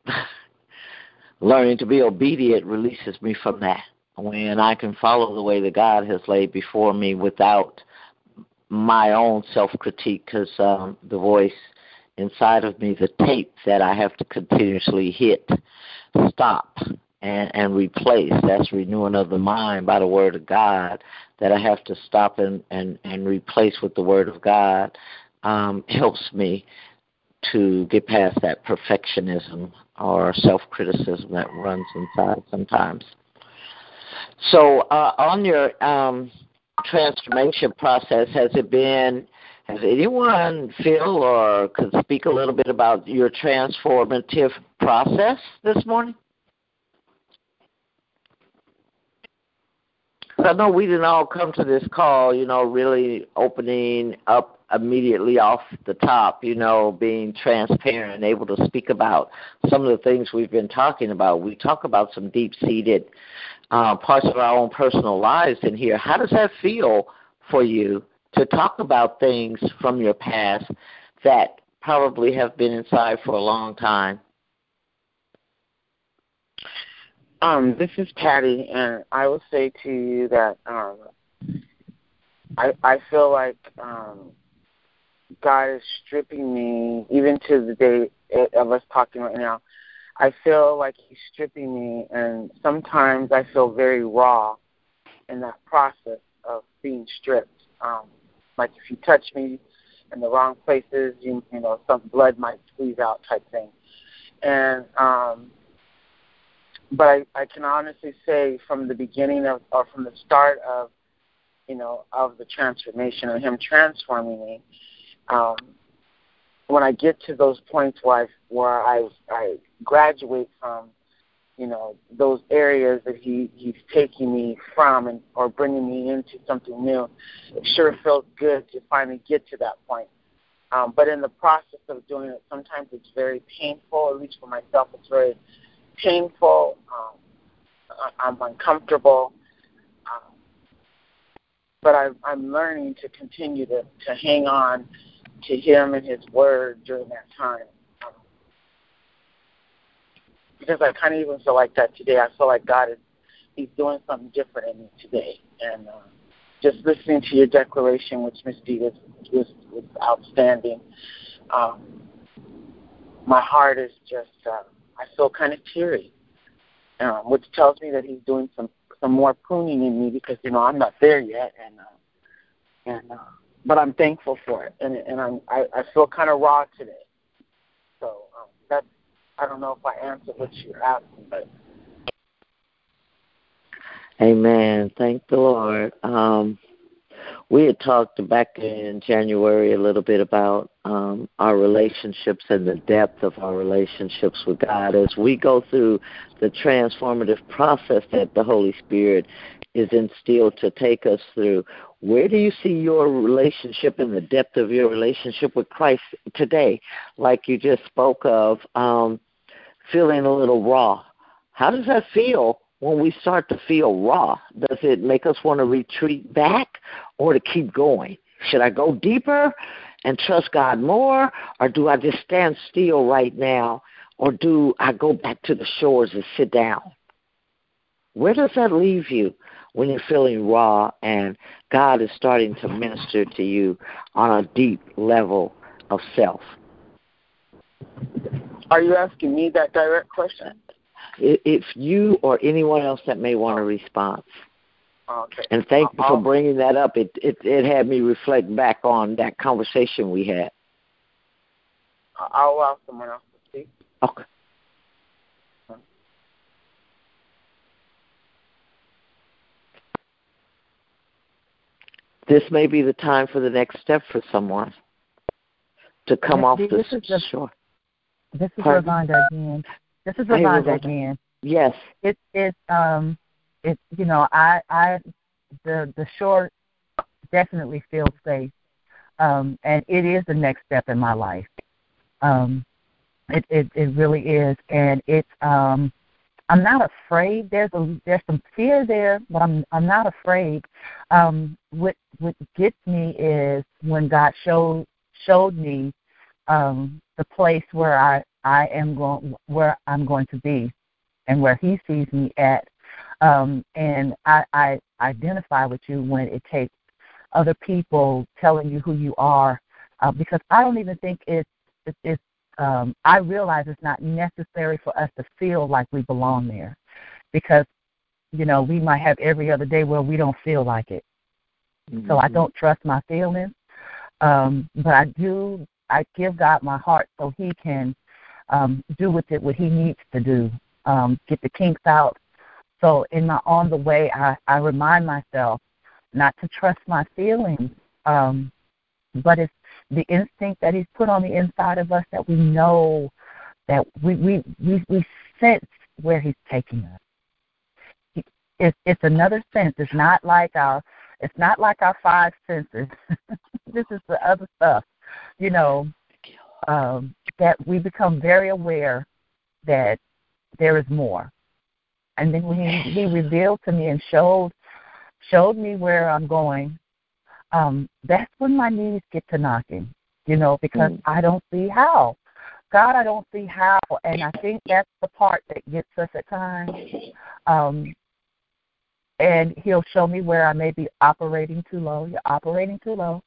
Learning to be obedient releases me from that. When I can follow the way that God has laid before me without my own self-critique, because the voice inside of me, the tape that I have to continuously hit, stop, and replace. That's renewing of the mind by the Word of God, that I have to stop and replace with the Word of God, helps me to get past that perfectionism or self-criticism that runs inside sometimes. So on your transformation process, has anyone feel or could speak a little bit about your transformative process this morning? I know we didn't all come to this call, really opening up immediately off the top, being transparent and able to speak about some of the things we've been talking about. We talk about some deep-seated parts of our own personal lives in here. How does that feel for you to talk about things from your past that probably have been inside for a long time? This is Patty, and I will say to you that I feel like God is stripping me, even to the day of us talking right now. I feel like He's stripping me, and sometimes I feel very raw in that process of being stripped. Like if you touch me in the wrong places, some blood might squeeze out type thing. And but I can honestly say from the beginning or from the start of the transformation of Him transforming me, when I get to those points where I graduate from, those areas that He's taking me from or bringing me into something new, it sure feels good to finally get to that point. But in the process of doing it, sometimes it's very painful. At least for myself, it's very painful. I'm uncomfortable. But I'm learning to continue to hang on to Him and His Word during that time. Because I kind of even feel like that today. I feel like He's doing something different in me today. And just listening to your declaration, which Ms. D was outstanding, my heart is just, I feel kind of teary, which tells me that He's doing some more pruning in me because, I'm not there yet. But I'm thankful for it. And I feel kind of raw today. So that's, I don't know if I answered what you're asking, but. Amen. Thank the Lord. We had talked back in January a little bit about our relationships and the depth of our relationships with God. As we go through the transformative process that the Holy Spirit is instilled to take us through, Where do you see your relationship and the depth of your relationship with Christ today? Like you just spoke of, feeling a little raw. How does that feel when we start to feel raw? Does it make us want to retreat back or to keep going? Should I go deeper and trust God more, or do I just stand still right now, or do I go back to the shores and sit down? Where does that leave you when you're feeling raw and God is starting to minister to you on a deep level of self? Are you asking me that direct question? If you or anyone else that may want a response. Okay. And thank you for bringing that up. It had me reflect back on that conversation we had. I'll allow someone else to speak. Okay. This may be the time for the next step for someone to come off the shore. This is Rhonda again. Yes. The shore definitely feels safe, and it is the next step in my life. It really is, and it's I'm not afraid. There's some fear there, but I'm not afraid. What gets me is when God showed me the place where I'm going to be, and where He sees me at. And I identify with you when it takes other people telling you who you are, because I don't even think I realize it's not necessary for us to feel like we belong there, because, we might have every other day where we don't feel like it. Mm-hmm. So I don't trust my feelings, but I give God my heart so He can do with it what He needs to do, get the kinks out. So on the way, I remind myself not to trust my feelings, but it's the instinct that He's put on the inside of us that we know, that we sense where He's taking us. It's another sense. It's not like our five senses. This is the other stuff, that we become very aware that there is more. And then when he revealed to me and showed me where I'm going, that's when my knees get to knocking, because I don't see how. God, I don't see how. And I think that's the part that gets us at times. And He'll show me where I may be operating too low. You're operating too low.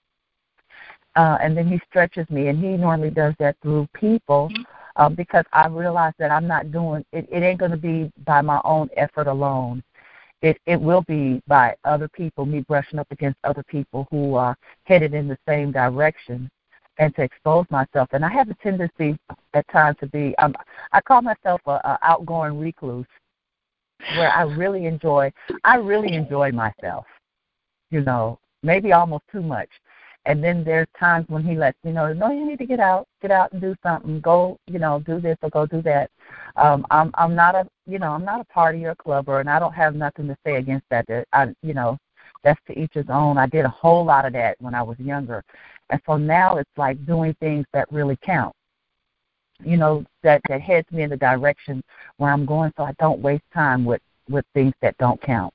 And then He stretches me, and He normally does that through people. Because I realize that I'm not doing it. It ain't going to be by my own effort alone. It will be by other people, me brushing up against other people who are headed in the same direction, and to expose myself. And I have a tendency at times to be, I call myself a outgoing recluse, where I really enjoy myself, maybe almost too much. And then there's times when He lets me know, no, you need to get out and do something. Go, do this or go do that. I'm not a party or a clubber, and I don't have nothing to say against that. That's to each his own. I did a whole lot of that when I was younger, and so now it's like doing things that really count. That heads me in the direction where I'm going, so I don't waste time with things that don't count.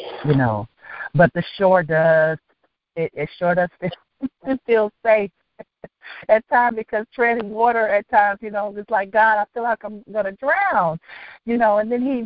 But the shore does. It sure does feel safe at times, because treading water at times, it's like, God, I feel like I'm gonna drown, and then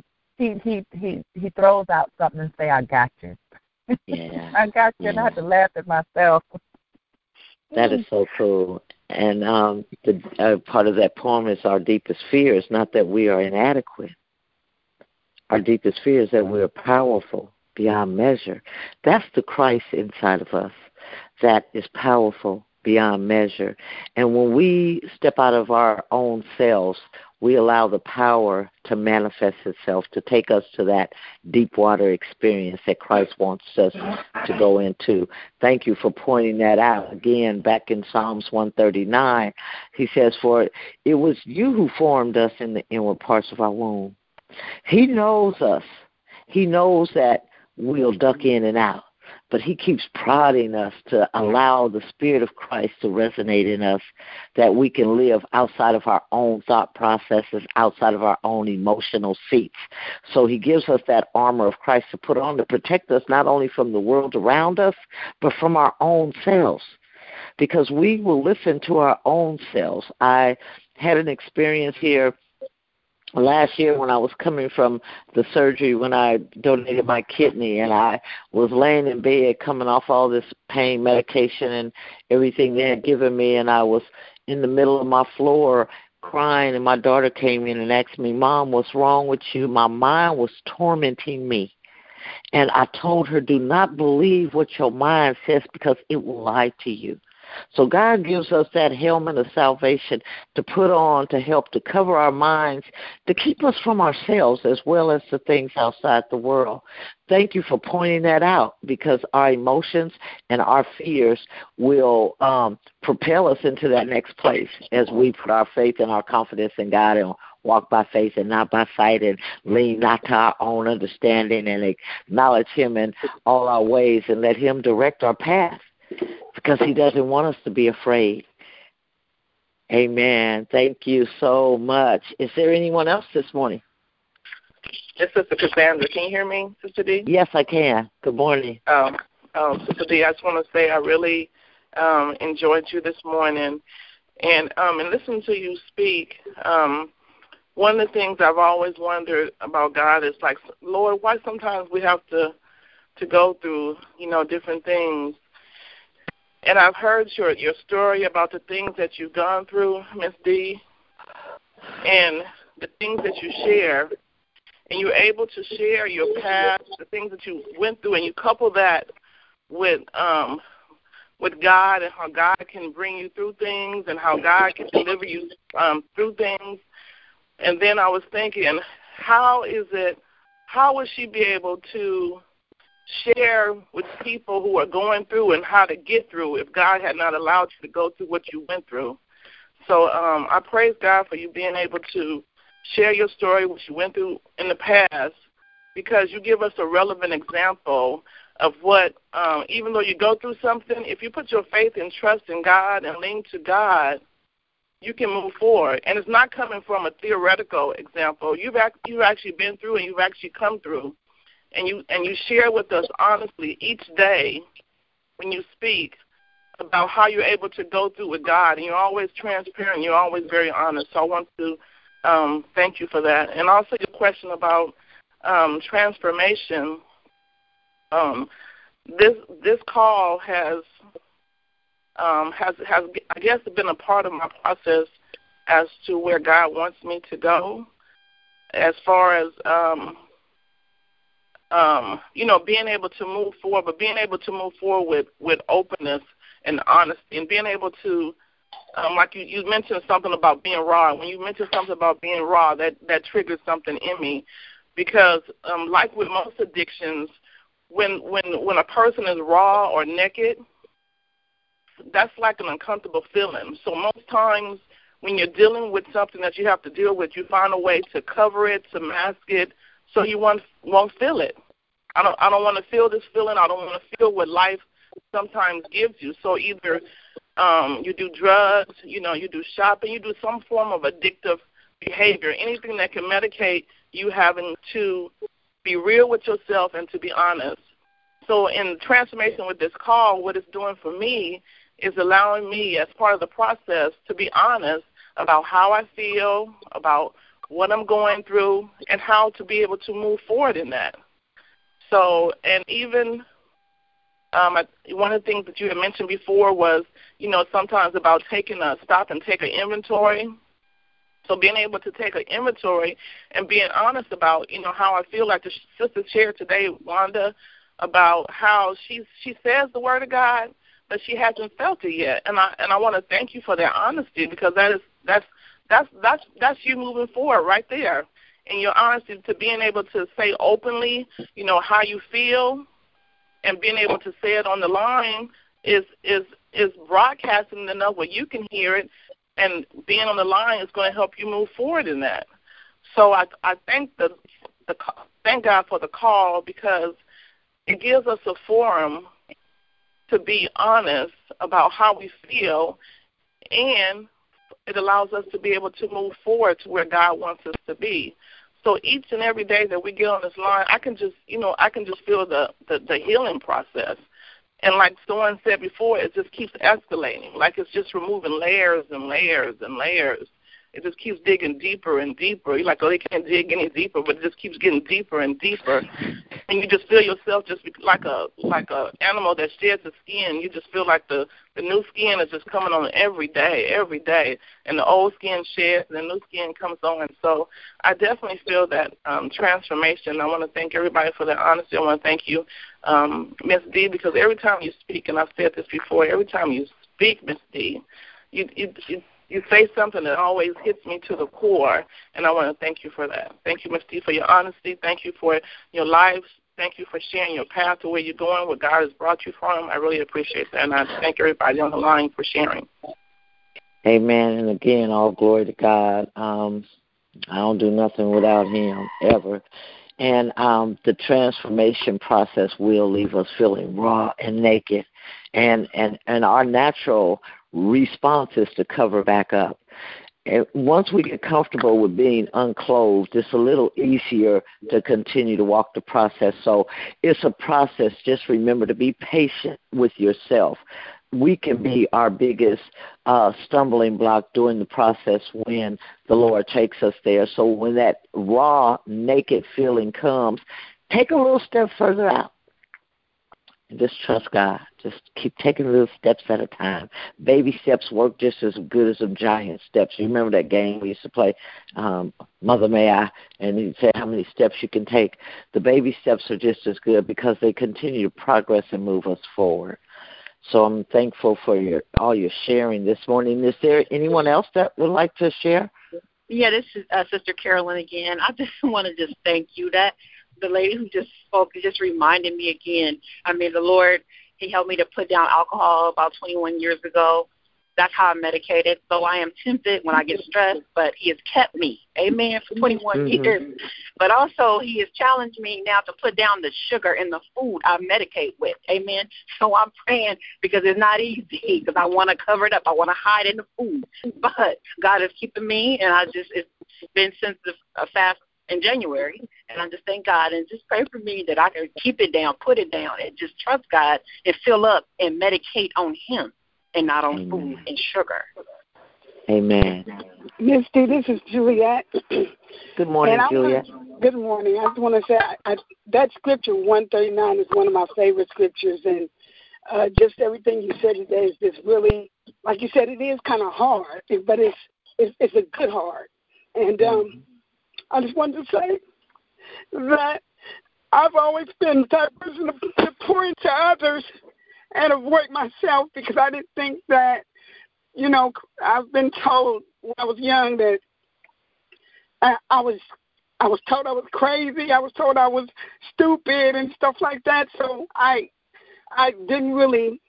he throws out something and say, I got you. Yeah. I got you, and I have to laugh at myself. That is so cool. And the part of that poem is our deepest fear is not that we are inadequate. Our deepest fear is that we are powerful beyond measure. That's the Christ inside of us that is powerful beyond measure. And when we step out of our own selves, we allow the power to manifest itself, to take us to that deep water experience that Christ wants us to go into. Thank you for pointing that out. Again, back in Psalms 139, He says, for it was you who formed us in the inward parts of our womb. He knows us. He knows that we'll duck in and out. but he keeps prodding us to allow the Spirit of Christ to resonate in us, that we can live outside of our own thought processes, outside of our own emotional seats. So he gives us that armor of Christ to put on to protect us not only from the world around us, but from our own selves, because we will listen to our own selves. I had an experience here last year when I was coming from the surgery when I donated my kidney, and I was laying in bed coming off all this pain medication and everything they had given me, and I was in the middle of my floor crying, and my daughter came in and asked me, Mom, what's wrong with you? My mind was tormenting me. And I told her, do not believe what your mind says, because it will lie to you. So God gives us that helmet of salvation to put on to help to cover our minds, to keep us from ourselves as well as the things outside the world. Thank you for pointing that out, because our emotions and our fears will propel us into that next place as we put our faith and our confidence in God and walk by faith and not by sight, and lean not to our own understanding, and acknowledge him in all our ways and let him direct our path, because he doesn't want us to be afraid. Amen. Thank you so much. Is there anyone else this morning? It's Sister Cassandra. Can you hear me, Sister D? Yes, I can. Good morning. Sister D, I just want to say I really enjoyed you this morning. And listening to you speak, one of the things I've always wondered about God is, like, Lord, why sometimes we have to go through, different things. And I've heard your story about the things that you've gone through, Miss D, and the things that you share. And you're able to share your past, the things that you went through, and you couple that with God, and how God can bring you through things, and how God can deliver you through things. And then I was thinking, how would she be able to share with people who are going through and how to get through if God had not allowed you to go through what you went through? So I praise God for you being able to share your story, what you went through in the past, because you give us a relevant example of what, even though you go through something, if you put your faith and trust in God and lean to God, you can move forward. And it's not coming from a theoretical example. You've actually been through, and you've actually come through. And you share with us honestly each day when you speak about how you're able to go through with God. And you're always transparent. You're always very honest. So I want to thank you for that. And also your question about transformation. This call has I guess been a part of my process as to where God wants me to go, as far as being able to move forward, but being able to move forward with openness and honesty, and being able to, like you mentioned something about being raw. When you mentioned something about being raw, that triggered something in me, because like with most addictions, when a person is raw or naked, that's like an uncomfortable feeling. So most times when you're dealing with something that you have to deal with, you find a way to cover it, to mask it, so you won't feel it. I don't want to feel this feeling. I don't want to feel what life sometimes gives you. So either you do drugs, you do shopping, you do some form of addictive behavior, anything that can medicate you having to be real with yourself and to be honest. So in transformation with this call, what it's doing for me is allowing me, as part of the process, to be honest about how I feel, about what I'm going through, and how to be able to move forward in that. So, and even one of the things that you had mentioned before was, sometimes about taking a stop and take an inventory. So being able to take an inventory and being honest about, how I feel, like the sister shared today, Wanda, about how she says the word of God, but she hasn't felt it yet. And I want to thank you for that honesty, because that's you moving forward right there. And your honesty to being able to say openly, how you feel, and being able to say it on the line is broadcasting enough where you can hear it, and being on the line is going to help you move forward in that. So I thank God for the call, because it gives us a forum to be honest about how we feel, and it allows us to be able to move forward to where God wants us to be. So each and every day that we get on this line, I can just feel the healing process. And like someone said before, it just keeps escalating. Like it's just removing layers and layers and layers. It just keeps digging deeper and deeper. You're like, oh, they can't dig any deeper, but it just keeps getting deeper and deeper. And you just feel yourself just like a animal that sheds the skin. You just feel like the new skin is just coming on every day. And the old skin sheds and the new skin comes on. So I definitely feel that transformation. I want to thank everybody for their honesty. I want to thank you, Ms. D, because every time you speak, and I've said this before, every time you speak, Ms. D, you say something that always hits me to the core, and I want to thank you for that. Thank you, Ms. D, for your honesty. Thank you for your lives. Thank you for sharing your path to where you're going, where God has brought you from. I really appreciate that, and I thank everybody on the line for sharing. Amen. And again, all glory to God. I don't do nothing without him, ever. And the transformation process will leave us feeling raw and naked. And our natural response is to cover back up. And once we get comfortable with being unclothed, it's a little easier to continue to walk the process. So it's a process. Just remember to be patient with yourself. We can be our biggest stumbling block during the process when the Lord takes us there. So when that raw, naked feeling comes, take a little step further out. And just trust God. Just keep taking little steps at a time. Baby steps work just as good as some giant steps. You remember that game we used to play, Mother May I, and you'd say how many steps you can take. The baby steps are just as good because they continue to progress and move us forward. So I'm thankful for all your sharing this morning. Is there anyone else that would like to share? Yeah, this is Sister Carolyn again. I just want to just thank you. That the lady who just spoke just reminded me again. I mean, the Lord, he helped me to put down alcohol about 21 years ago. That's how I'm medicated. So I am tempted when I get stressed, but he has kept me, amen, for 21 years. But also he has challenged me now to put down the sugar in the food I medicate with, amen. So I'm praying because it's not easy because I want to cover it up. I want to hide in the food. But God is keeping me, and it's been since the fast in January, and I just thank God and just pray for me that I can keep it down, put it down, and just trust God and fill up and medicate on him and not on food and sugar. Amen. Miss D, this is Juliet. Good morning, Juliet. Good morning. I just want to say that scripture 139 is one of my favorite scriptures, and just everything you said today is just really, like you said, it is kind of hard, but it's a good hard. And I just wanted to say that I've always been the type of person to pour into others and avoid myself because I didn't think that, I've been told when I was young that I was told I was crazy. I was told I was stupid and stuff like that. So I didn't believe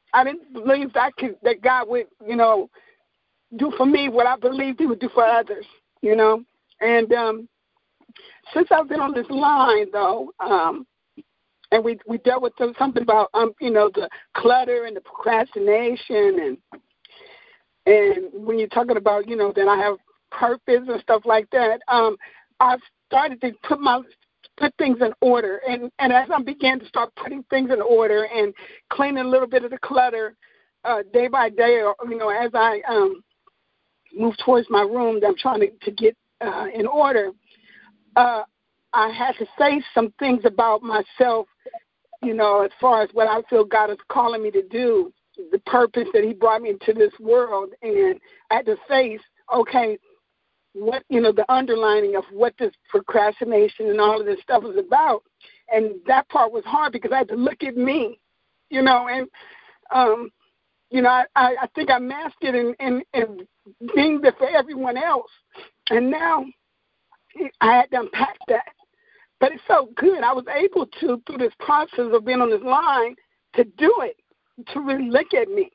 that God would, do for me what I believed he would do for others, And since I've been on this line, though, and we dealt with something about, the clutter and the procrastination, and when you're talking about, that I have purpose and stuff like that, I've started to put things in order. And as I began to start putting things in order and cleaning a little bit of the clutter day by day, as I move towards my room that I'm trying to get in order, I had to say some things about myself, as far as what I feel God is calling me to do, the purpose that he brought me into this world. And I had to face, okay, what, the underlining of what this procrastination and all of this stuff is about. And that part was hard because I had to look at me, and, I think I masked it in being there for everyone else. And now I had to unpack that. But it felt good. I was able to, through this process of being on this line, to do it, to really look at me,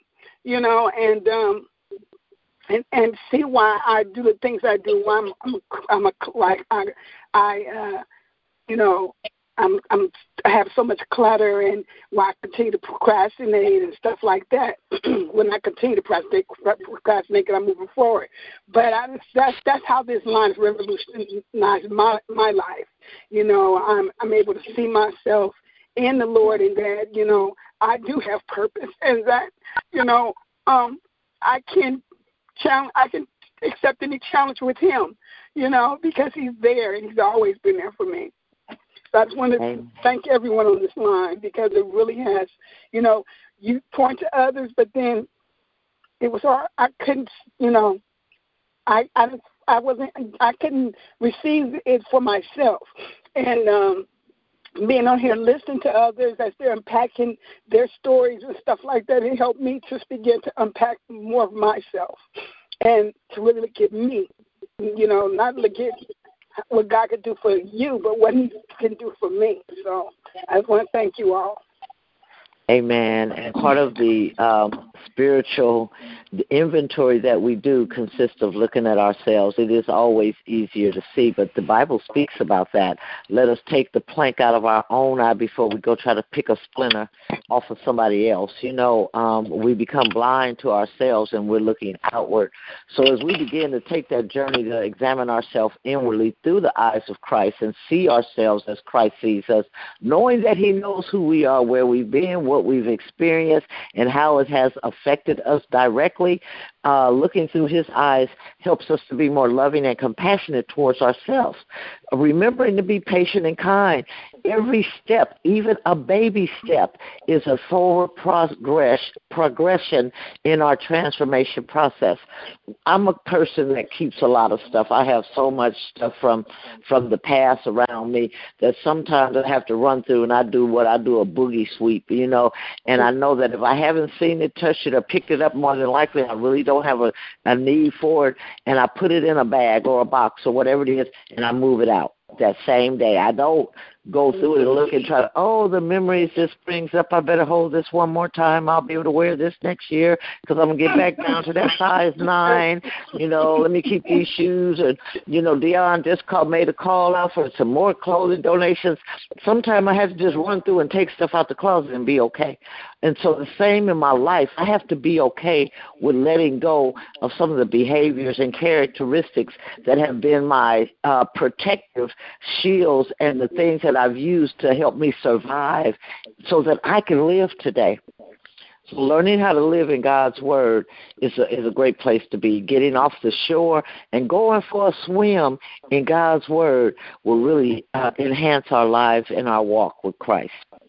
and see why I do the things I do. Why I have so much clutter, and why I continue to procrastinate and stuff like that. When I continue to procrastinate, I'm moving forward. But that's how this line has revolutionized my life. You know, I'm able to see myself in the Lord, and that, you know, I do have purpose, and that, you know, I can accept any challenge with Him, you know, because He's there and He's always been there for me. So I just want to thank everyone on this line, because it really has, you know, you point to others, but then it was hard. I couldn't, you know, I couldn't receive it for myself. And being on here listening to others as they're unpacking their stories and stuff like that, it helped me to begin to unpack more of myself and to really look at me, you know, not look at what God can do for you, but what He can do for me. So I just want to thank you all. Amen. And part of the spiritual inventory that we do consists of looking at ourselves. It is always easier to see, but the Bible speaks about that. Let us take the plank out of our own eye before we go try to pick a splinter off of somebody else. You know, we become blind to ourselves and we're looking outward. So as we begin to take that journey to examine ourselves inwardly through the eyes of Christ and see ourselves as Christ sees us, knowing that He knows who we are, where we've been, what we've experienced, and how it has affected us directly, looking through His eyes helps us to be more loving and compassionate towards ourselves. Remembering to be patient and kind. Every step, even a baby step, is a forward progression in our transformation process. I'm a person that keeps a lot of stuff. I have so much stuff from the past around me that sometimes I have to run through, and I do a boogie sweep, you know, and I know that if I haven't seen it, touched it, or picked it up, more than likely I really don't have a need for it, and I put it in a bag or a box or whatever it is, and I move it out that same day. I don't go through it and look and try to, the memories this brings up, I better hold this one more time. I'll be able to wear this next year because I'm going to get back down to that size 9. You know, let me keep these shoes. And, you know, Dion just made a call out for some more clothing donations. Sometimes I have to just run through and take stuff out the closet and be okay. And so the same in my life, I have to be okay with letting go of some of the behaviors and characteristics that have been my protective shields and the things that I've used to help me survive so that I can live today. So learning how to live in God's Word is a great place to be. Getting off the shore and going for a swim in God's Word will really enhance our lives and our walk with Christ.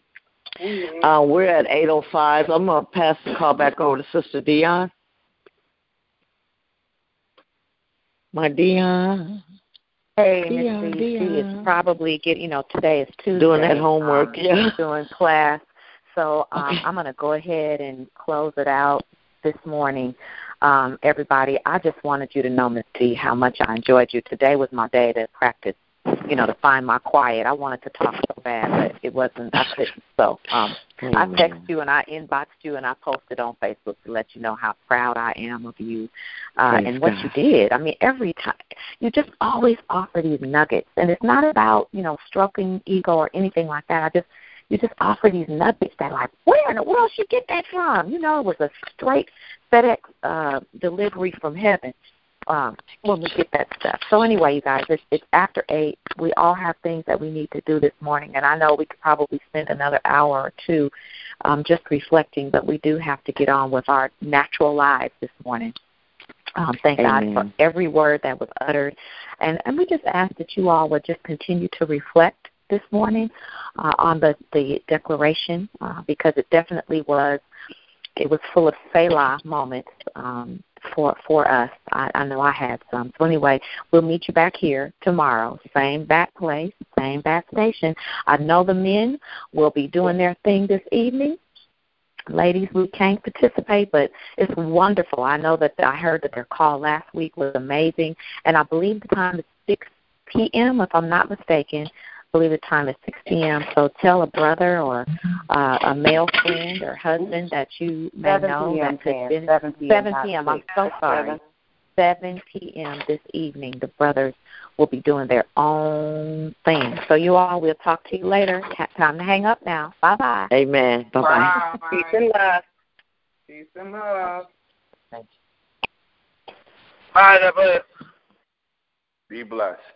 We're at 8:05. I'm going to pass the call back over to Sister Dion. My Dion. Hey, Miss D, she is probably getting, today is Tuesday. Doing that homework, doing class. So I'm going to go ahead and close it out this morning. Everybody, I just wanted you to know, Miss D, how much I enjoyed you. Today was my day to practice, to find my quiet. I wanted to talk so bad, but it wasn't, I couldn't. So I texted you and I inboxed you and I posted on Facebook to let you know how proud I am of you and what you did. I mean, every time, you just always offer these nuggets. And it's not about, stroking ego or anything like that. You just offer these nuggets that, like, where in the world should you get that from? It was a straight FedEx delivery from heaven. When we get that stuff. So anyway, you guys, it's after 8. We all have things that we need to do this morning, and I know we could probably spend another hour or two just reflecting, but we do have to get on with our natural lives this morning. Thank God for every word that was uttered, and we just ask that you all would just continue to reflect this morning on the declaration because it definitely was. It was full of Selah moments. For us. I know I had some. So anyway, we'll meet you back here tomorrow. Same back place, same back station. I know the men will be doing their thing this evening. Ladies, we can't participate, but it's wonderful. I know that I heard that their call last week was amazing, and I believe the time is 6 p.m., if I'm not mistaken. I believe the time is 6 p.m., so tell a brother or a male friend or husband that you may know that could be 7 p.m. I'm so sorry. 7 p.m. this evening. The brothers will be doing their own thing. So you all, we'll talk to you later. Time to hang up now. Bye-bye. Amen. Bye-bye. Peace and love. Peace and love. Thank you. Bye, God bless. Be blessed.